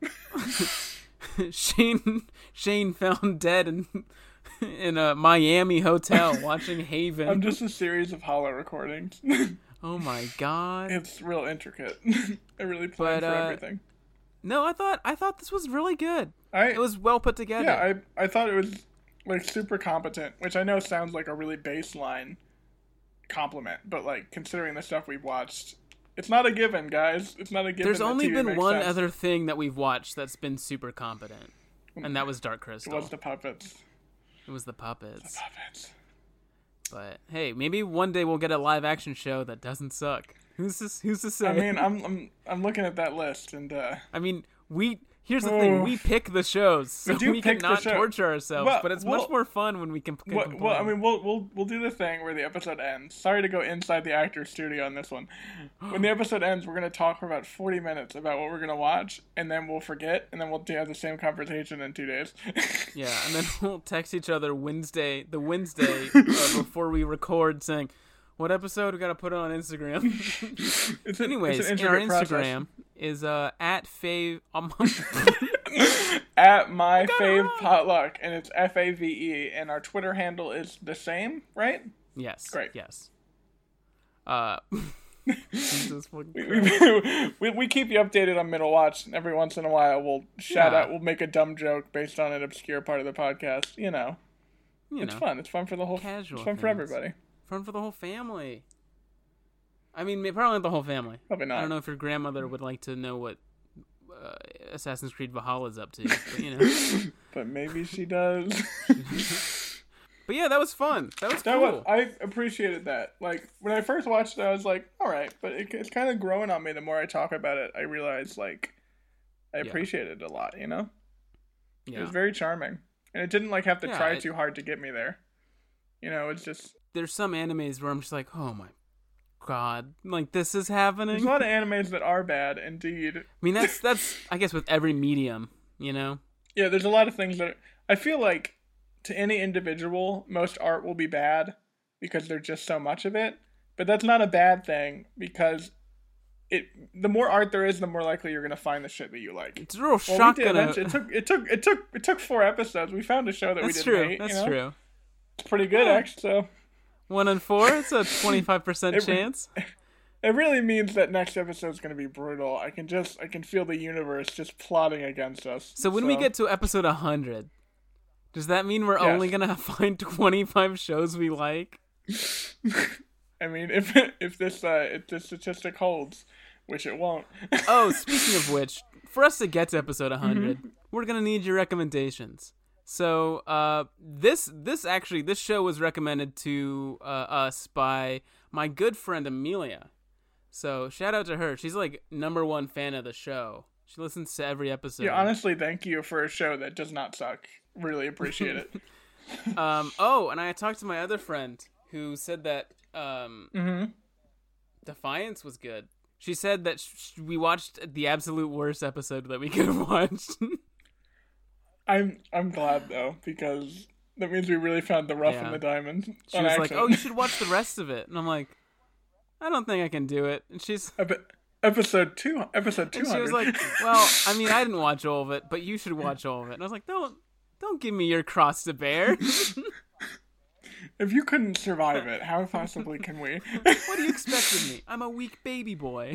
Speaker 1: Shane Shane found dead in in a Miami hotel watching Haven.
Speaker 2: I'm just a series of hollow recordings.
Speaker 1: Oh my god.
Speaker 2: It's real intricate. I really plan
Speaker 1: But,
Speaker 2: for
Speaker 1: uh,
Speaker 2: everything.
Speaker 1: No, I thought I thought this was really good.
Speaker 2: I
Speaker 1: It was well put together.
Speaker 2: yeah, I I thought it was like super competent, which I know sounds like a really baseline compliment, but like considering the stuff we've watched, it's not a given, guys. It's not a given.
Speaker 1: There's
Speaker 2: that
Speaker 1: only
Speaker 2: T V
Speaker 1: been
Speaker 2: makes
Speaker 1: one
Speaker 2: sense.
Speaker 1: other thing that we've watched that's been super competent, and that was Dark
Speaker 2: It
Speaker 1: Crystal.
Speaker 2: was the puppets.
Speaker 1: It was the puppets.
Speaker 2: Puppets.
Speaker 1: But hey, maybe one day we'll get a live action show that doesn't suck. Who's this? Who's to say?
Speaker 2: I mean, I'm I'm I'm looking at that list, and uh,
Speaker 1: I mean, we here's the thing:
Speaker 2: Oh.
Speaker 1: we pick the shows, so
Speaker 2: do
Speaker 1: we,
Speaker 2: pick the
Speaker 1: cannot
Speaker 2: show.
Speaker 1: torture ourselves.
Speaker 2: Well,
Speaker 1: but it's
Speaker 2: well-
Speaker 1: much more fun when we can. can
Speaker 2: well, well, I
Speaker 1: complain.
Speaker 2: mean, we'll we'll we'll do the thing where the episode ends. Sorry to go inside the actor's studio on this one. When the episode ends, we're gonna talk for about forty minutes about what we're gonna watch, and then we'll forget, and then we'll have the same conversation in two days.
Speaker 1: Yeah, and then we'll text each other Wednesday, the Wednesday uh, before we record, saying, "What episode we gotta put it on Instagram?"
Speaker 2: It's an,
Speaker 1: Anyways,
Speaker 2: it's an
Speaker 1: and our
Speaker 2: intricate process.
Speaker 1: Instagram is uh, at fave. Um,
Speaker 2: At my
Speaker 1: got it
Speaker 2: fave
Speaker 1: wrong.
Speaker 2: potluck, and it's F A V E, and our Twitter handle is the same, right?
Speaker 1: yes,
Speaker 2: Great.
Speaker 1: yes. Uh, Jesus fucking
Speaker 2: We,
Speaker 1: Christ.
Speaker 2: we, we keep you updated on Middle Watch, and every once in a while we'll shout
Speaker 1: Yeah.
Speaker 2: out, we'll make a dumb joke based on an obscure part of the podcast. You know,
Speaker 1: You
Speaker 2: it's
Speaker 1: know,
Speaker 2: fun. It's fun for the whole.
Speaker 1: Casual
Speaker 2: It's fun for
Speaker 1: things.
Speaker 2: everybody.
Speaker 1: fun for the whole family. I mean, may- probably not the whole family.
Speaker 2: Probably not.
Speaker 1: I don't know if your grandmother would like to know what uh, Assassin's Creed Valhalla is up to, but you know.
Speaker 2: But maybe she does.
Speaker 1: But yeah, that was fun. That was
Speaker 2: That
Speaker 1: cool.
Speaker 2: was, I appreciated that. Like when I first watched it, I was like, "All right," but it, it's kind of growing on me. The more I talk about it, I realize like I
Speaker 1: Yeah.
Speaker 2: appreciate it a lot. You know, it
Speaker 1: Yeah.
Speaker 2: was very charming, and it didn't like have to
Speaker 1: Yeah,
Speaker 2: try
Speaker 1: it-
Speaker 2: too hard to get me there. You know, it's just
Speaker 1: There's some animes where I'm just like, oh my god, like this is happening.
Speaker 2: there's a lot of animes that are bad, indeed.
Speaker 1: I mean, that's that's I guess with every medium, you know.
Speaker 2: Yeah, there's a lot of things that are, I feel like to any individual, most art will be bad because there's just so much of it. But that's not a bad thing because it the more art there is, the more likely you're gonna find the shit that you like.
Speaker 1: It's a real
Speaker 2: Well, we
Speaker 1: shotgun.
Speaker 2: did eventually. It took it took it took it took four episodes. We found a show that we
Speaker 1: That's
Speaker 2: didn't
Speaker 1: true.
Speaker 2: hate.
Speaker 1: That's
Speaker 2: you know?
Speaker 1: true.
Speaker 2: It's pretty good,
Speaker 1: Yeah.
Speaker 2: actually. So
Speaker 1: One in four. It's a twenty-five percent
Speaker 2: It-
Speaker 1: chance.
Speaker 2: it really means that next episode's gonna be brutal. I can just I can feel the universe just plotting against us.
Speaker 1: So when we get to episode one hundred, does that mean we're
Speaker 2: Yes.
Speaker 1: only gonna find twenty-five shows we like?
Speaker 2: I mean, if if this uh, if this statistic holds, which it won't.
Speaker 1: Oh, speaking of which, for us to get to episode one hundred, mm-hmm. we're gonna need your recommendations. So, uh, this this actually this show was recommended to uh, us by my good friend Amelia. So, shout out to her. She's like number one fan of the show. She listens to every episode.
Speaker 2: Yeah, honestly, thank you for a show that does not suck. Really appreciate it.
Speaker 1: um. Oh, and I talked to my other friend who said that um,
Speaker 2: mm-hmm.
Speaker 1: Defiance was good. She said that sh- we watched the absolute worst episode that we could have watched.
Speaker 2: I'm I'm glad though, because that means we really found the rough
Speaker 1: yeah.
Speaker 2: and the diamond.
Speaker 1: She was like, "Oh, you should watch the rest of it," and I'm like, "I don't think I can do it." And she's
Speaker 2: Epi- episode two, episode two hundred.
Speaker 1: She was like, "Well, I mean, I didn't watch all of it, but you should watch all of it." And I was like, "Don't, don't give me your cross to bear."
Speaker 2: If you couldn't survive it, how possibly can we?
Speaker 1: What do you expect of me? I'm a weak baby boy.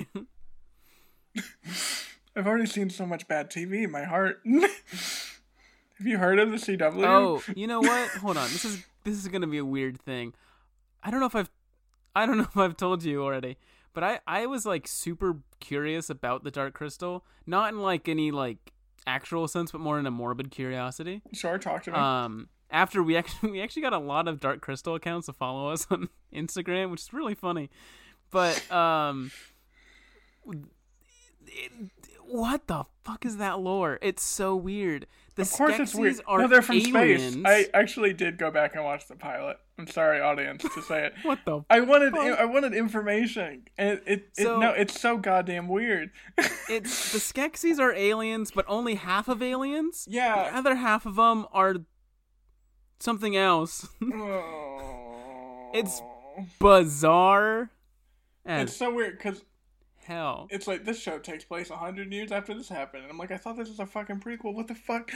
Speaker 2: I've already seen so much bad T V. My heart. Have you heard of the C W?
Speaker 1: Oh, you know what? Hold on. This is this is gonna be a weird thing. I don't know if I've I don't know if I've told you already, but I, I was like super curious about the Dark Crystal, not in like any like actual sense, but more in a morbid curiosity.
Speaker 2: Sure, talk to me.
Speaker 1: Um, after we actually we actually got a lot of Dark Crystal accounts to follow us on Instagram, which is really funny. But um, it, what the fuck is that lore? It's so weird. The
Speaker 2: of course it's weird.
Speaker 1: Are
Speaker 2: no, they're from
Speaker 1: aliens.
Speaker 2: space. I actually did go back and watch the pilot. I'm sorry, audience, to say it.
Speaker 1: What the?
Speaker 2: I wanted,
Speaker 1: fuck?
Speaker 2: I wanted information, and it, it,
Speaker 1: So-
Speaker 2: it no, it's so goddamn weird.
Speaker 1: It's the Skeksis are aliens, but only half of aliens.
Speaker 2: Yeah.
Speaker 1: The other half of them are something else.
Speaker 2: Oh.
Speaker 1: It's bizarre as
Speaker 2: It's so weird because
Speaker 1: hell.
Speaker 2: it's like this show takes place a hundred years after this happened, and I'm like, I thought this was a fucking prequel. What the fuck?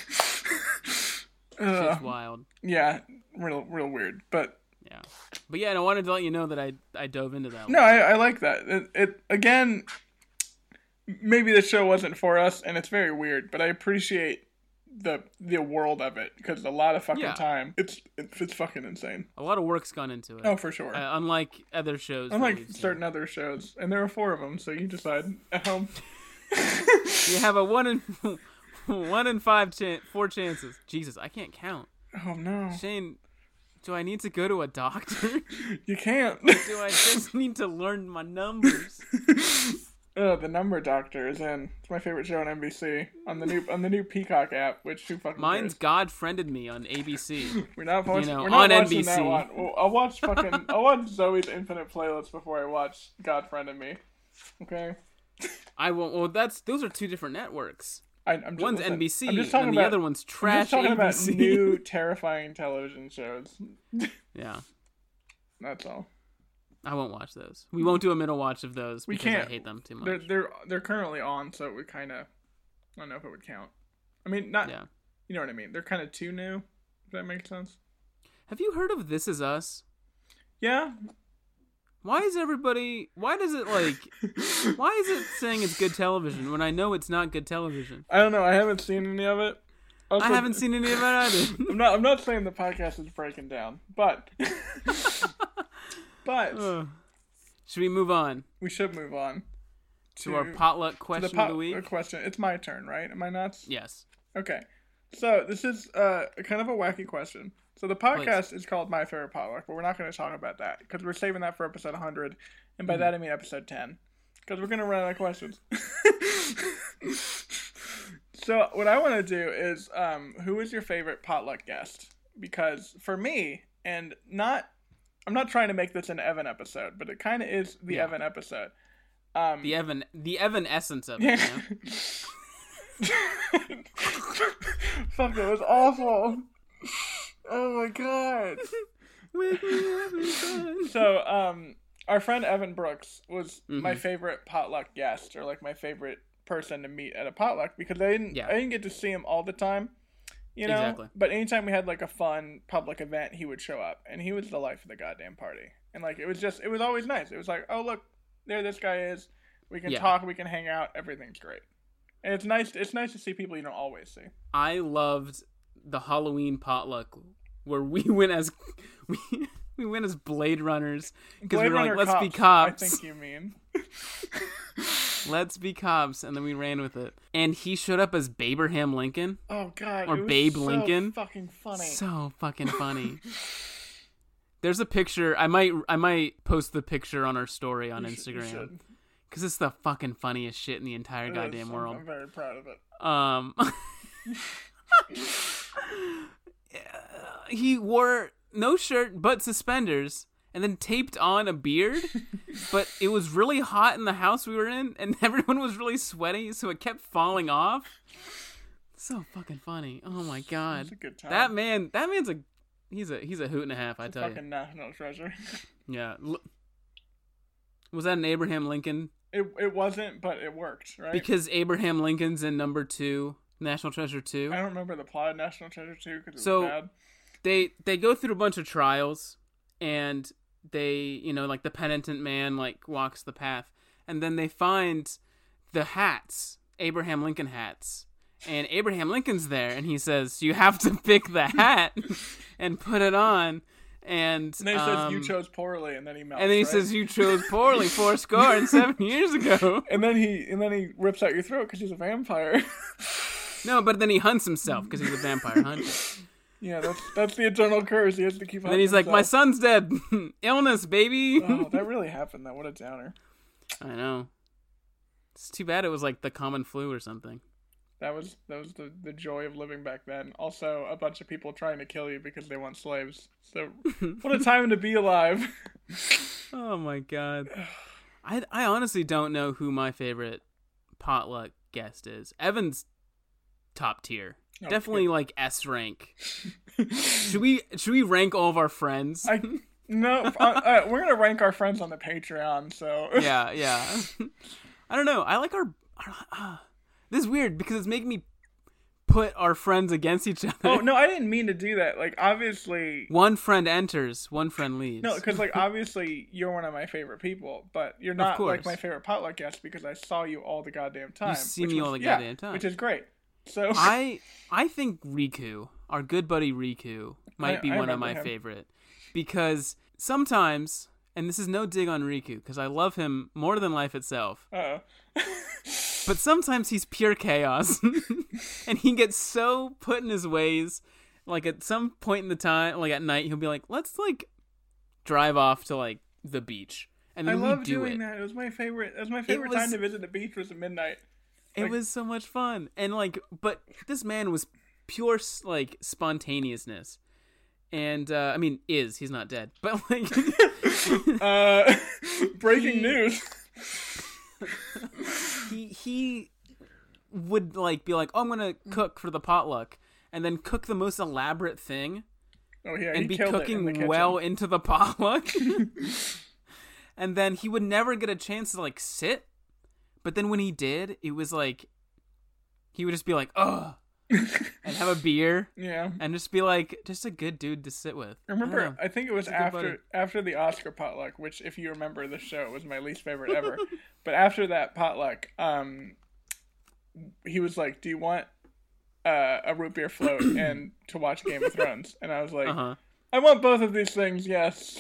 Speaker 2: uh,
Speaker 1: Shit's wild.
Speaker 2: yeah, real, real weird. But
Speaker 1: Yeah, but yeah, and I wanted to let you know that I I dove into that.
Speaker 2: no, I, I like that. It, it again. Maybe the show wasn't for us, and it's very weird. But I appreciate the the world of it because a lot of fucking
Speaker 1: Yeah.
Speaker 2: time. It's it's, it's fucking insane.
Speaker 1: A lot of work's gone into it.
Speaker 2: Oh, for sure.
Speaker 1: Uh, unlike other shows. that
Speaker 2: Unlike
Speaker 1: we've seen.
Speaker 2: certain other shows, and there are four of them, so you decide at home.
Speaker 1: You have a one in one in five chan- four chances. Jesus, I can't count.
Speaker 2: Oh no,
Speaker 1: Shane, do I need to go to a doctor?
Speaker 2: you can't.
Speaker 1: Do I just need to learn my numbers?
Speaker 2: Uh, the Number Doctor is in. It's my favorite show on N B C on the new on the new Peacock app. Which who fucking
Speaker 1: Mine's
Speaker 2: cares?
Speaker 1: God friended me on A B C.
Speaker 2: We're not watching.
Speaker 1: you know,
Speaker 2: we're not
Speaker 1: on
Speaker 2: watching
Speaker 1: N B C.
Speaker 2: that one. Well, I'll watch fucking. I'll watch Zoe's Infinite Playlist before I watch God Friended Me. Okay.
Speaker 1: I won't. Well, that's those are two different networks.
Speaker 2: I, I'm just,
Speaker 1: One's
Speaker 2: listen,
Speaker 1: N B C,
Speaker 2: I'm just
Speaker 1: and
Speaker 2: talking
Speaker 1: the
Speaker 2: about,
Speaker 1: other one's
Speaker 2: I'm
Speaker 1: trash
Speaker 2: just talking
Speaker 1: A B C.
Speaker 2: about new terrifying television shows.
Speaker 1: Yeah,
Speaker 2: That's all.
Speaker 1: I won't watch those. We won't do a middle watch of those
Speaker 2: We
Speaker 1: because
Speaker 2: can't.
Speaker 1: I hate them too much.
Speaker 2: They're they're they're currently on, so it would kind of. I don't know if it would count. I mean, not.
Speaker 1: Yeah.
Speaker 2: You know what I mean? They're kind of too new. If that makes sense.
Speaker 1: Have you heard of This Is Us?
Speaker 2: Yeah.
Speaker 1: Why is everybody? Why does it like? Why is it saying it's good television when I know it's not good television?
Speaker 2: I don't know. I haven't seen any of it. Also,
Speaker 1: I haven't seen any of it either.
Speaker 2: I'm not. I'm not saying the podcast is breaking down, but. But
Speaker 1: Ugh. Should we move on
Speaker 2: we should move on
Speaker 1: to, our potluck
Speaker 2: to
Speaker 1: question
Speaker 2: the
Speaker 1: of
Speaker 2: pot-
Speaker 1: the week?
Speaker 2: question. It's my turn, right? Am I nuts?
Speaker 1: Yes.
Speaker 2: Okay. So this is uh, kind of a wacky question. So the podcast is called My Favorite Potluck, but we're not going to talk about that because we're saving that for episode one hundred, and by mm. that I mean episode ten, because we're going to run out of questions. So what I want to do is, um, who is your favorite potluck guest? Because for me, and not. I'm not trying to make this an Evan episode, but it kind of is the yeah. Evan episode. Um,
Speaker 1: the Evan, the Evan essence of it. Yeah.
Speaker 2: You know? Fuck, it was awful. Oh my god.
Speaker 1: Wake me up inside.
Speaker 2: So, um, our friend Evan Brooks was
Speaker 1: mm-hmm.
Speaker 2: my favorite potluck guest, or like my favorite person to meet at a potluck, because I didn't, yeah. I didn't get to see him all the time. You know,
Speaker 1: exactly.
Speaker 2: But anytime we had like a fun public event, he would show up, and he was the life of the goddamn party. And like, it was just, it was always nice. It was like, oh look, there this guy is. We can yeah. talk, we can hang out, everything's great. And it's nice. It's nice to see people you don't always see.
Speaker 1: I loved the Halloween potluck where we went as we we went as Blade Runners because we
Speaker 2: Blade
Speaker 1: were like,
Speaker 2: Runner
Speaker 1: let's
Speaker 2: cops,
Speaker 1: be cops.
Speaker 2: I think you mean.
Speaker 1: Let's be cops, and then we ran with it. And he showed up as Baberham Lincoln.
Speaker 2: Oh God,
Speaker 1: Or
Speaker 2: it was
Speaker 1: Babe
Speaker 2: so
Speaker 1: Lincoln.
Speaker 2: Fucking funny.
Speaker 1: So fucking funny. There's a picture. I might I might post the picture on our story on
Speaker 2: You should- you
Speaker 1: Instagram
Speaker 2: should.
Speaker 1: because it's the fucking funniest shit in the entire
Speaker 2: It
Speaker 1: goddamn
Speaker 2: is.
Speaker 1: world.
Speaker 2: I'm, I'm very proud of it.
Speaker 1: Um, he wore no shirt but suspenders, and then taped on a beard. But it was really hot in the house we were in, and everyone was really sweaty, so it kept falling off. So fucking funny. Oh my god,
Speaker 2: It's a good time.
Speaker 1: that man, that man's a he's a he's a hoot and a half. I
Speaker 2: It's a
Speaker 1: tell
Speaker 2: fucking
Speaker 1: you.
Speaker 2: national treasure.
Speaker 1: Yeah. L- Was that an Abraham Lincoln?
Speaker 2: It it wasn't, but it worked, right?
Speaker 1: Because Abraham Lincoln's in number two, National Treasure two.
Speaker 2: I don't remember the plot of National Treasure two because it
Speaker 1: So-
Speaker 2: was bad.
Speaker 1: they they go through a bunch of trials, and they, you know, like the penitent man like walks the path, and then they find the hats, Abraham Lincoln hats, and Abraham Lincoln's there, and he says you have to pick the hat and put it on, and
Speaker 2: And then he says you
Speaker 1: um,
Speaker 2: chose poorly, and then he melts.
Speaker 1: and then he
Speaker 2: right?
Speaker 1: says you chose poorly four score and seven years ago.
Speaker 2: and then he and then he rips out your throat because he's a vampire.
Speaker 1: No, but then he hunts himself because he's a vampire hunter.
Speaker 2: Yeah, that's that's the eternal curse. He has to keep.
Speaker 1: And then he's like, my son's dead. Illness, baby.
Speaker 2: Oh, that really happened. Though, what a downer.
Speaker 1: I know. It's too bad it was like the common flu or something.
Speaker 2: That was that was the, the joy of living back then. Also, a bunch of people trying to kill you because they want slaves. So, what a time to be alive.
Speaker 1: Oh my god. I, I honestly don't know who my favorite potluck guest is. Evan's top tier.
Speaker 2: Oh,
Speaker 1: Definitely like S rank. Should we should we rank all of our friends?
Speaker 2: I no, uh, uh, we're gonna rank our friends on the Patreon. So
Speaker 1: Yeah, yeah. I don't know. I like our. our uh, this is weird because it's making me put our friends against each other.
Speaker 2: Oh no, I didn't mean to do that. Like obviously,
Speaker 1: One friend enters, one friend leaves.
Speaker 2: no, because like obviously you're one of my favorite people, but you're not
Speaker 1: course.
Speaker 2: like my favorite potluck guest because I saw you all the goddamn time.
Speaker 1: see
Speaker 2: which
Speaker 1: me
Speaker 2: was-
Speaker 1: all the
Speaker 2: yeah,
Speaker 1: goddamn time.
Speaker 2: which is great. So
Speaker 1: I I think Riku, our good buddy Riku, might
Speaker 2: I-
Speaker 1: be
Speaker 2: I
Speaker 1: one of my
Speaker 2: remember him.
Speaker 1: favorite because sometimes, and this is no dig on Riku because I love him more than life itself,
Speaker 2: uh
Speaker 1: but sometimes he's pure chaos, and he gets so put in his ways. Like at some point in the time, like at night, he'll be like, "Let's like drive off to like the beach," and
Speaker 2: I
Speaker 1: then we
Speaker 2: love
Speaker 1: do
Speaker 2: doing
Speaker 1: it.
Speaker 2: that. It was my favorite. It was my favorite
Speaker 1: was-
Speaker 2: time to visit the beach was at midnight.
Speaker 1: It
Speaker 2: Like-
Speaker 1: was so much fun. And like, but this man was pure like spontaneousness. And uh I mean is he's not dead. But like
Speaker 2: Uh, breaking
Speaker 1: He-
Speaker 2: news.
Speaker 1: he he would like be like, "Oh, I'm going to cook for the potluck." And then cook the most elaborate thing
Speaker 2: Oh yeah, he
Speaker 1: and be
Speaker 2: killed it in the
Speaker 1: cooking
Speaker 2: kitchen.
Speaker 1: well into the potluck. And then he would never get a chance to like sit. But then when he did, it was like he would just be like, "Ugh," and have a beer
Speaker 2: Yeah.
Speaker 1: and just be like just a good dude to sit with.
Speaker 2: I remember,
Speaker 1: don't know.
Speaker 2: I think it was
Speaker 1: He's a good buddy.
Speaker 2: after after the Oscar potluck, which, if you remember the show, was my least favorite ever. But after that potluck, um, he was like, "Do you want uh, a root beer float and to watch Game of Thrones?" And I was like,
Speaker 1: Uh-huh.
Speaker 2: "I want both of these things, yes."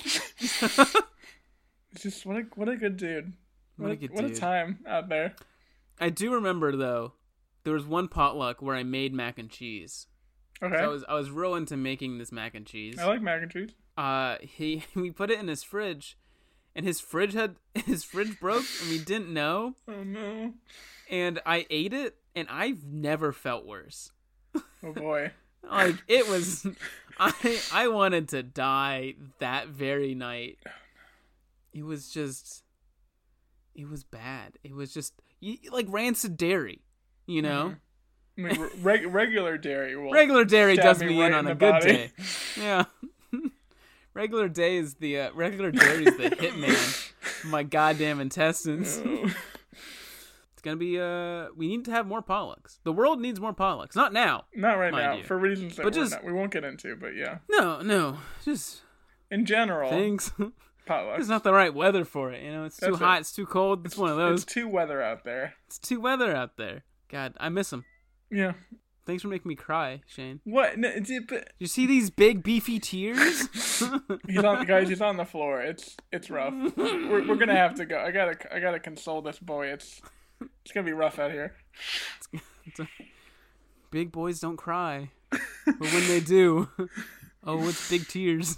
Speaker 2: It's just what a what a good dude.
Speaker 1: What a good
Speaker 2: what
Speaker 1: dude.
Speaker 2: a time out there.
Speaker 1: I do remember though, there was one potluck where I made mac and cheese.
Speaker 2: Okay,
Speaker 1: So I was I was real into making this mac and cheese.
Speaker 2: I like mac and cheese.
Speaker 1: Uh, he we put it in his fridge, and his fridge had his fridge broke, and we didn't know.
Speaker 2: Oh no!
Speaker 1: And I ate it, and I've never felt worse.
Speaker 2: Oh boy!
Speaker 1: Like it was, I I wanted to die that very night. It was just, it was bad. It was just you, like rancid dairy, you know.
Speaker 2: I mean, reg- regular dairy will
Speaker 1: Regular dairy
Speaker 2: stab
Speaker 1: does
Speaker 2: me
Speaker 1: me
Speaker 2: right
Speaker 1: in
Speaker 2: in
Speaker 1: on
Speaker 2: the
Speaker 1: a good
Speaker 2: body.
Speaker 1: day. Yeah. Regular day is the uh, regular dairy is the hitman. of my goddamn intestines.
Speaker 2: Oh.
Speaker 1: It's gonna be uh we need to have more potlucks. The world needs more potlucks. Not now.
Speaker 2: Not right
Speaker 1: Mind
Speaker 2: now,
Speaker 1: you.
Speaker 2: for reasons that
Speaker 1: But
Speaker 2: we're
Speaker 1: just-
Speaker 2: not, we won't get into, but yeah.
Speaker 1: No, no. Just
Speaker 2: In general,
Speaker 1: things.
Speaker 2: potlucks.
Speaker 1: It's not the right weather for it, you know. It's too
Speaker 2: That's it.
Speaker 1: hot, it's too cold. It's, one of those.
Speaker 2: It's too weather out there.
Speaker 1: It's too weather out there. God, I miss them.
Speaker 2: Yeah.
Speaker 1: Thanks for making me cry, Shane.
Speaker 2: What? No, it's, it, but
Speaker 1: You see these big beefy tears?
Speaker 2: he's on, guys. He's on the floor. It's it's rough. We're we're gonna have to go. I gotta I gotta console this boy. It's it's gonna be rough out here.
Speaker 1: It's a, big boys don't cry, but when they do, oh, it's big tears.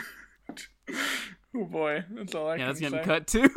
Speaker 2: Oh boy, that's all I
Speaker 1: Yeah,
Speaker 2: can
Speaker 1: that's
Speaker 2: say.
Speaker 1: getting cut too.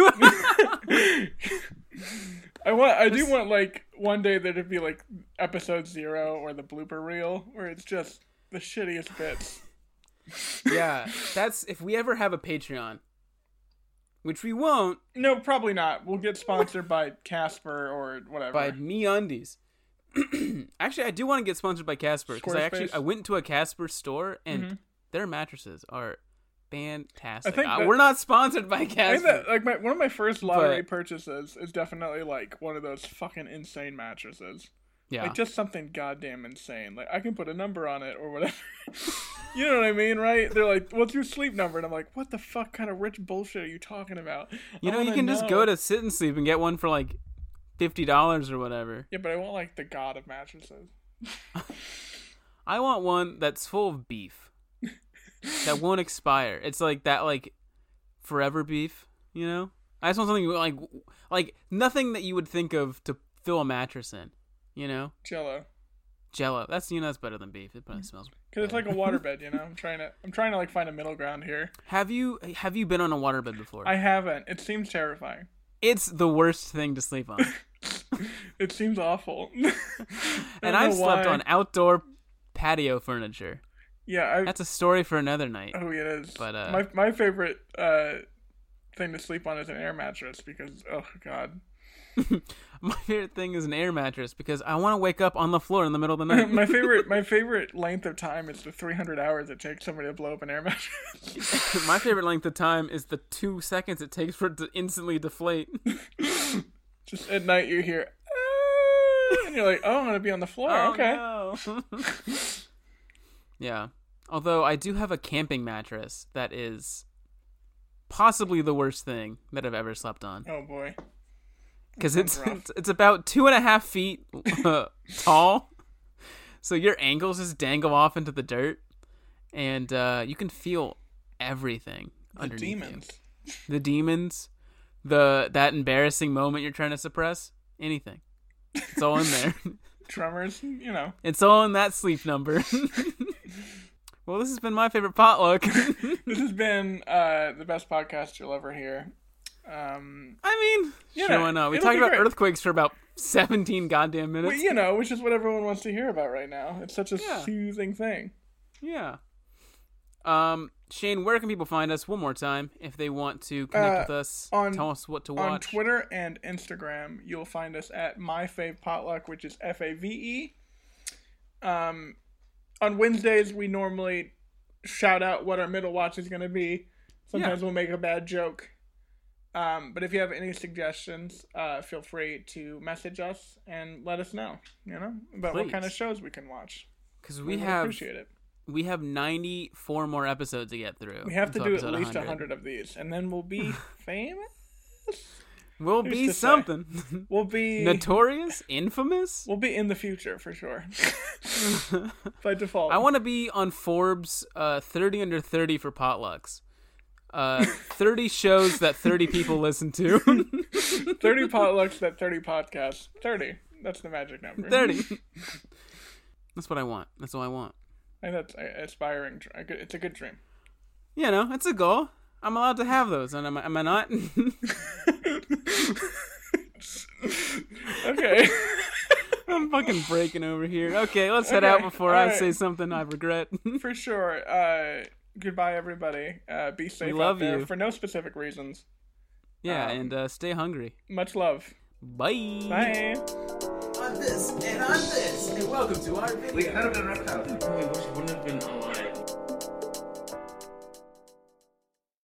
Speaker 2: I want. I do want like one day there to be like episode zero or the blooper reel where it's just the shittiest bits.
Speaker 1: Yeah, that's if we ever have a Patreon, which we won't.
Speaker 2: No, probably not. We'll get sponsored by Casper or whatever.
Speaker 1: By MeUndies. Actually, I do want to get sponsored by Casper because I actually
Speaker 2: Squarespace?
Speaker 1: I went to a Casper store and
Speaker 2: Mhm.
Speaker 1: their mattresses are fantastic.
Speaker 2: I think
Speaker 1: Uh,
Speaker 2: that-
Speaker 1: we're not sponsored by
Speaker 2: I think
Speaker 1: Casper.
Speaker 2: that like my one of my first lottery
Speaker 1: But-
Speaker 2: purchases is definitely like one of those fucking insane mattresses.
Speaker 1: yeah,
Speaker 2: Like just something goddamn insane. Like I can put a number on it or whatever. You know what I mean, right? They're like, "What's your sleep number?" And I'm like, "What the fuck kind of rich bullshit are you talking about?"
Speaker 1: you
Speaker 2: I
Speaker 1: know you
Speaker 2: wanna
Speaker 1: can just
Speaker 2: know.
Speaker 1: go to Sit and Sleep and get one for like fifty dollars or whatever.
Speaker 2: Yeah, but I want like the god of mattresses.
Speaker 1: I want one that's full of beef that won't expire. It's like that, like forever beef. You know, I just want something like like nothing that you would think of to fill a mattress in. You know,
Speaker 2: Jello.
Speaker 1: Jello. That's you know that's better than beef. It probably smells.
Speaker 2: Cause it's like a waterbed, you know. I'm trying to, I'm trying to like find a middle ground here.
Speaker 1: Have you have you been on a waterbed before?
Speaker 2: I haven't. It seems terrifying.
Speaker 1: It's the worst thing to sleep on.
Speaker 2: It seems awful. I
Speaker 1: And
Speaker 2: don't
Speaker 1: I've
Speaker 2: know
Speaker 1: slept
Speaker 2: why.
Speaker 1: on outdoor patio furniture.
Speaker 2: Yeah, I.
Speaker 1: That's a story for another night.
Speaker 2: Oh, it is.
Speaker 1: But, uh,
Speaker 2: my my favorite uh thing to sleep on is an air mattress because oh god.
Speaker 1: My favorite thing is an air mattress because I want to wake up on the floor in the middle of the night.
Speaker 2: my favorite my favorite length of time is the three hundred hours it takes somebody to blow up an air mattress.
Speaker 1: My favorite length of time is the two seconds it takes for it to instantly deflate.
Speaker 2: Just at night you hear "Ah," and you're like, "Oh, I'm going to be on the floor."
Speaker 1: Oh,
Speaker 2: okay.
Speaker 1: no. Yeah. Although I do have a camping mattress that is possibly the worst thing that I've ever slept on.
Speaker 2: Oh boy.
Speaker 1: Because
Speaker 2: That
Speaker 1: it's,
Speaker 2: sounds rough.
Speaker 1: it's it's about two and a half feet uh, tall, so your ankles just dangle off into the dirt, and uh, you can feel everything
Speaker 2: The
Speaker 1: underneath
Speaker 2: demons.
Speaker 1: you. The demons, the that embarrassing moment you're trying to suppress, anything. It's all in there.
Speaker 2: Tremors, you know.
Speaker 1: It's all in that sleep number. Well, this has been my favorite potluck.
Speaker 2: This has been uh the best podcast you'll ever hear. Um
Speaker 1: I mean,
Speaker 2: Yeah,
Speaker 1: sure, why not? We
Speaker 2: it'll
Speaker 1: talked
Speaker 2: be
Speaker 1: about
Speaker 2: great.
Speaker 1: earthquakes for about seventeen goddamn minutes.
Speaker 2: well, you know, which is what everyone wants to hear about right now. It's such a
Speaker 1: Yeah.
Speaker 2: soothing thing.
Speaker 1: Yeah. Um, Shane, where can people find us one more time if they want to connect
Speaker 2: Uh,
Speaker 1: with us?
Speaker 2: on-
Speaker 1: Tell us what to watch.
Speaker 2: On Twitter and Instagram, you'll find us at myfavepotluck, which is F A V E. Um, on Wednesdays, we normally shout out what our middle watch is going to be. Sometimes
Speaker 1: Yeah.
Speaker 2: we'll make a bad joke. Um, but if you have any suggestions, uh, feel free to message us and let us know, you know, about what kind of
Speaker 1: Please.
Speaker 2: shows we can watch.
Speaker 1: Because
Speaker 2: We,
Speaker 1: we
Speaker 2: would
Speaker 1: have
Speaker 2: appreciate it.
Speaker 1: we have ninety-four more episodes to get through.
Speaker 2: We have to
Speaker 1: until
Speaker 2: do at
Speaker 1: episode
Speaker 2: least
Speaker 1: one hundred.
Speaker 2: a hundred of these, and then we'll be famous.
Speaker 1: We'll
Speaker 2: Who's
Speaker 1: be
Speaker 2: to say?
Speaker 1: something.
Speaker 2: We'll be
Speaker 1: Notorious, infamous.
Speaker 2: We'll be in the future for sure. By default.
Speaker 1: I want to be on Forbes uh, thirty under thirty for potlucks. Uh, thirty shows that thirty people listen to.
Speaker 2: thirty potlucks, that thirty podcasts. thirty. That's the magic number.
Speaker 1: thirty. That's what I want. That's all I want.
Speaker 2: And that's an aspiring. dr- a good- It's a good dream.
Speaker 1: You know, it's a goal. I'm allowed to have those, and am I, am I not?
Speaker 2: Okay.
Speaker 1: I'm fucking breaking over here. Okay, let's head
Speaker 2: Okay,
Speaker 1: out before I
Speaker 2: alright.
Speaker 1: say something I regret.
Speaker 2: For sure. Uh, goodbye, everybody. Uh, be safe
Speaker 1: love
Speaker 2: out there
Speaker 1: you.
Speaker 2: for no specific reasons.
Speaker 1: Yeah,
Speaker 2: Um,
Speaker 1: and uh, stay hungry.
Speaker 2: Much love.
Speaker 1: Bye.
Speaker 2: Bye.
Speaker 3: On this and on this, and welcome to our video.
Speaker 4: We had a reptile.
Speaker 3: Wait, which wouldn't have been alive.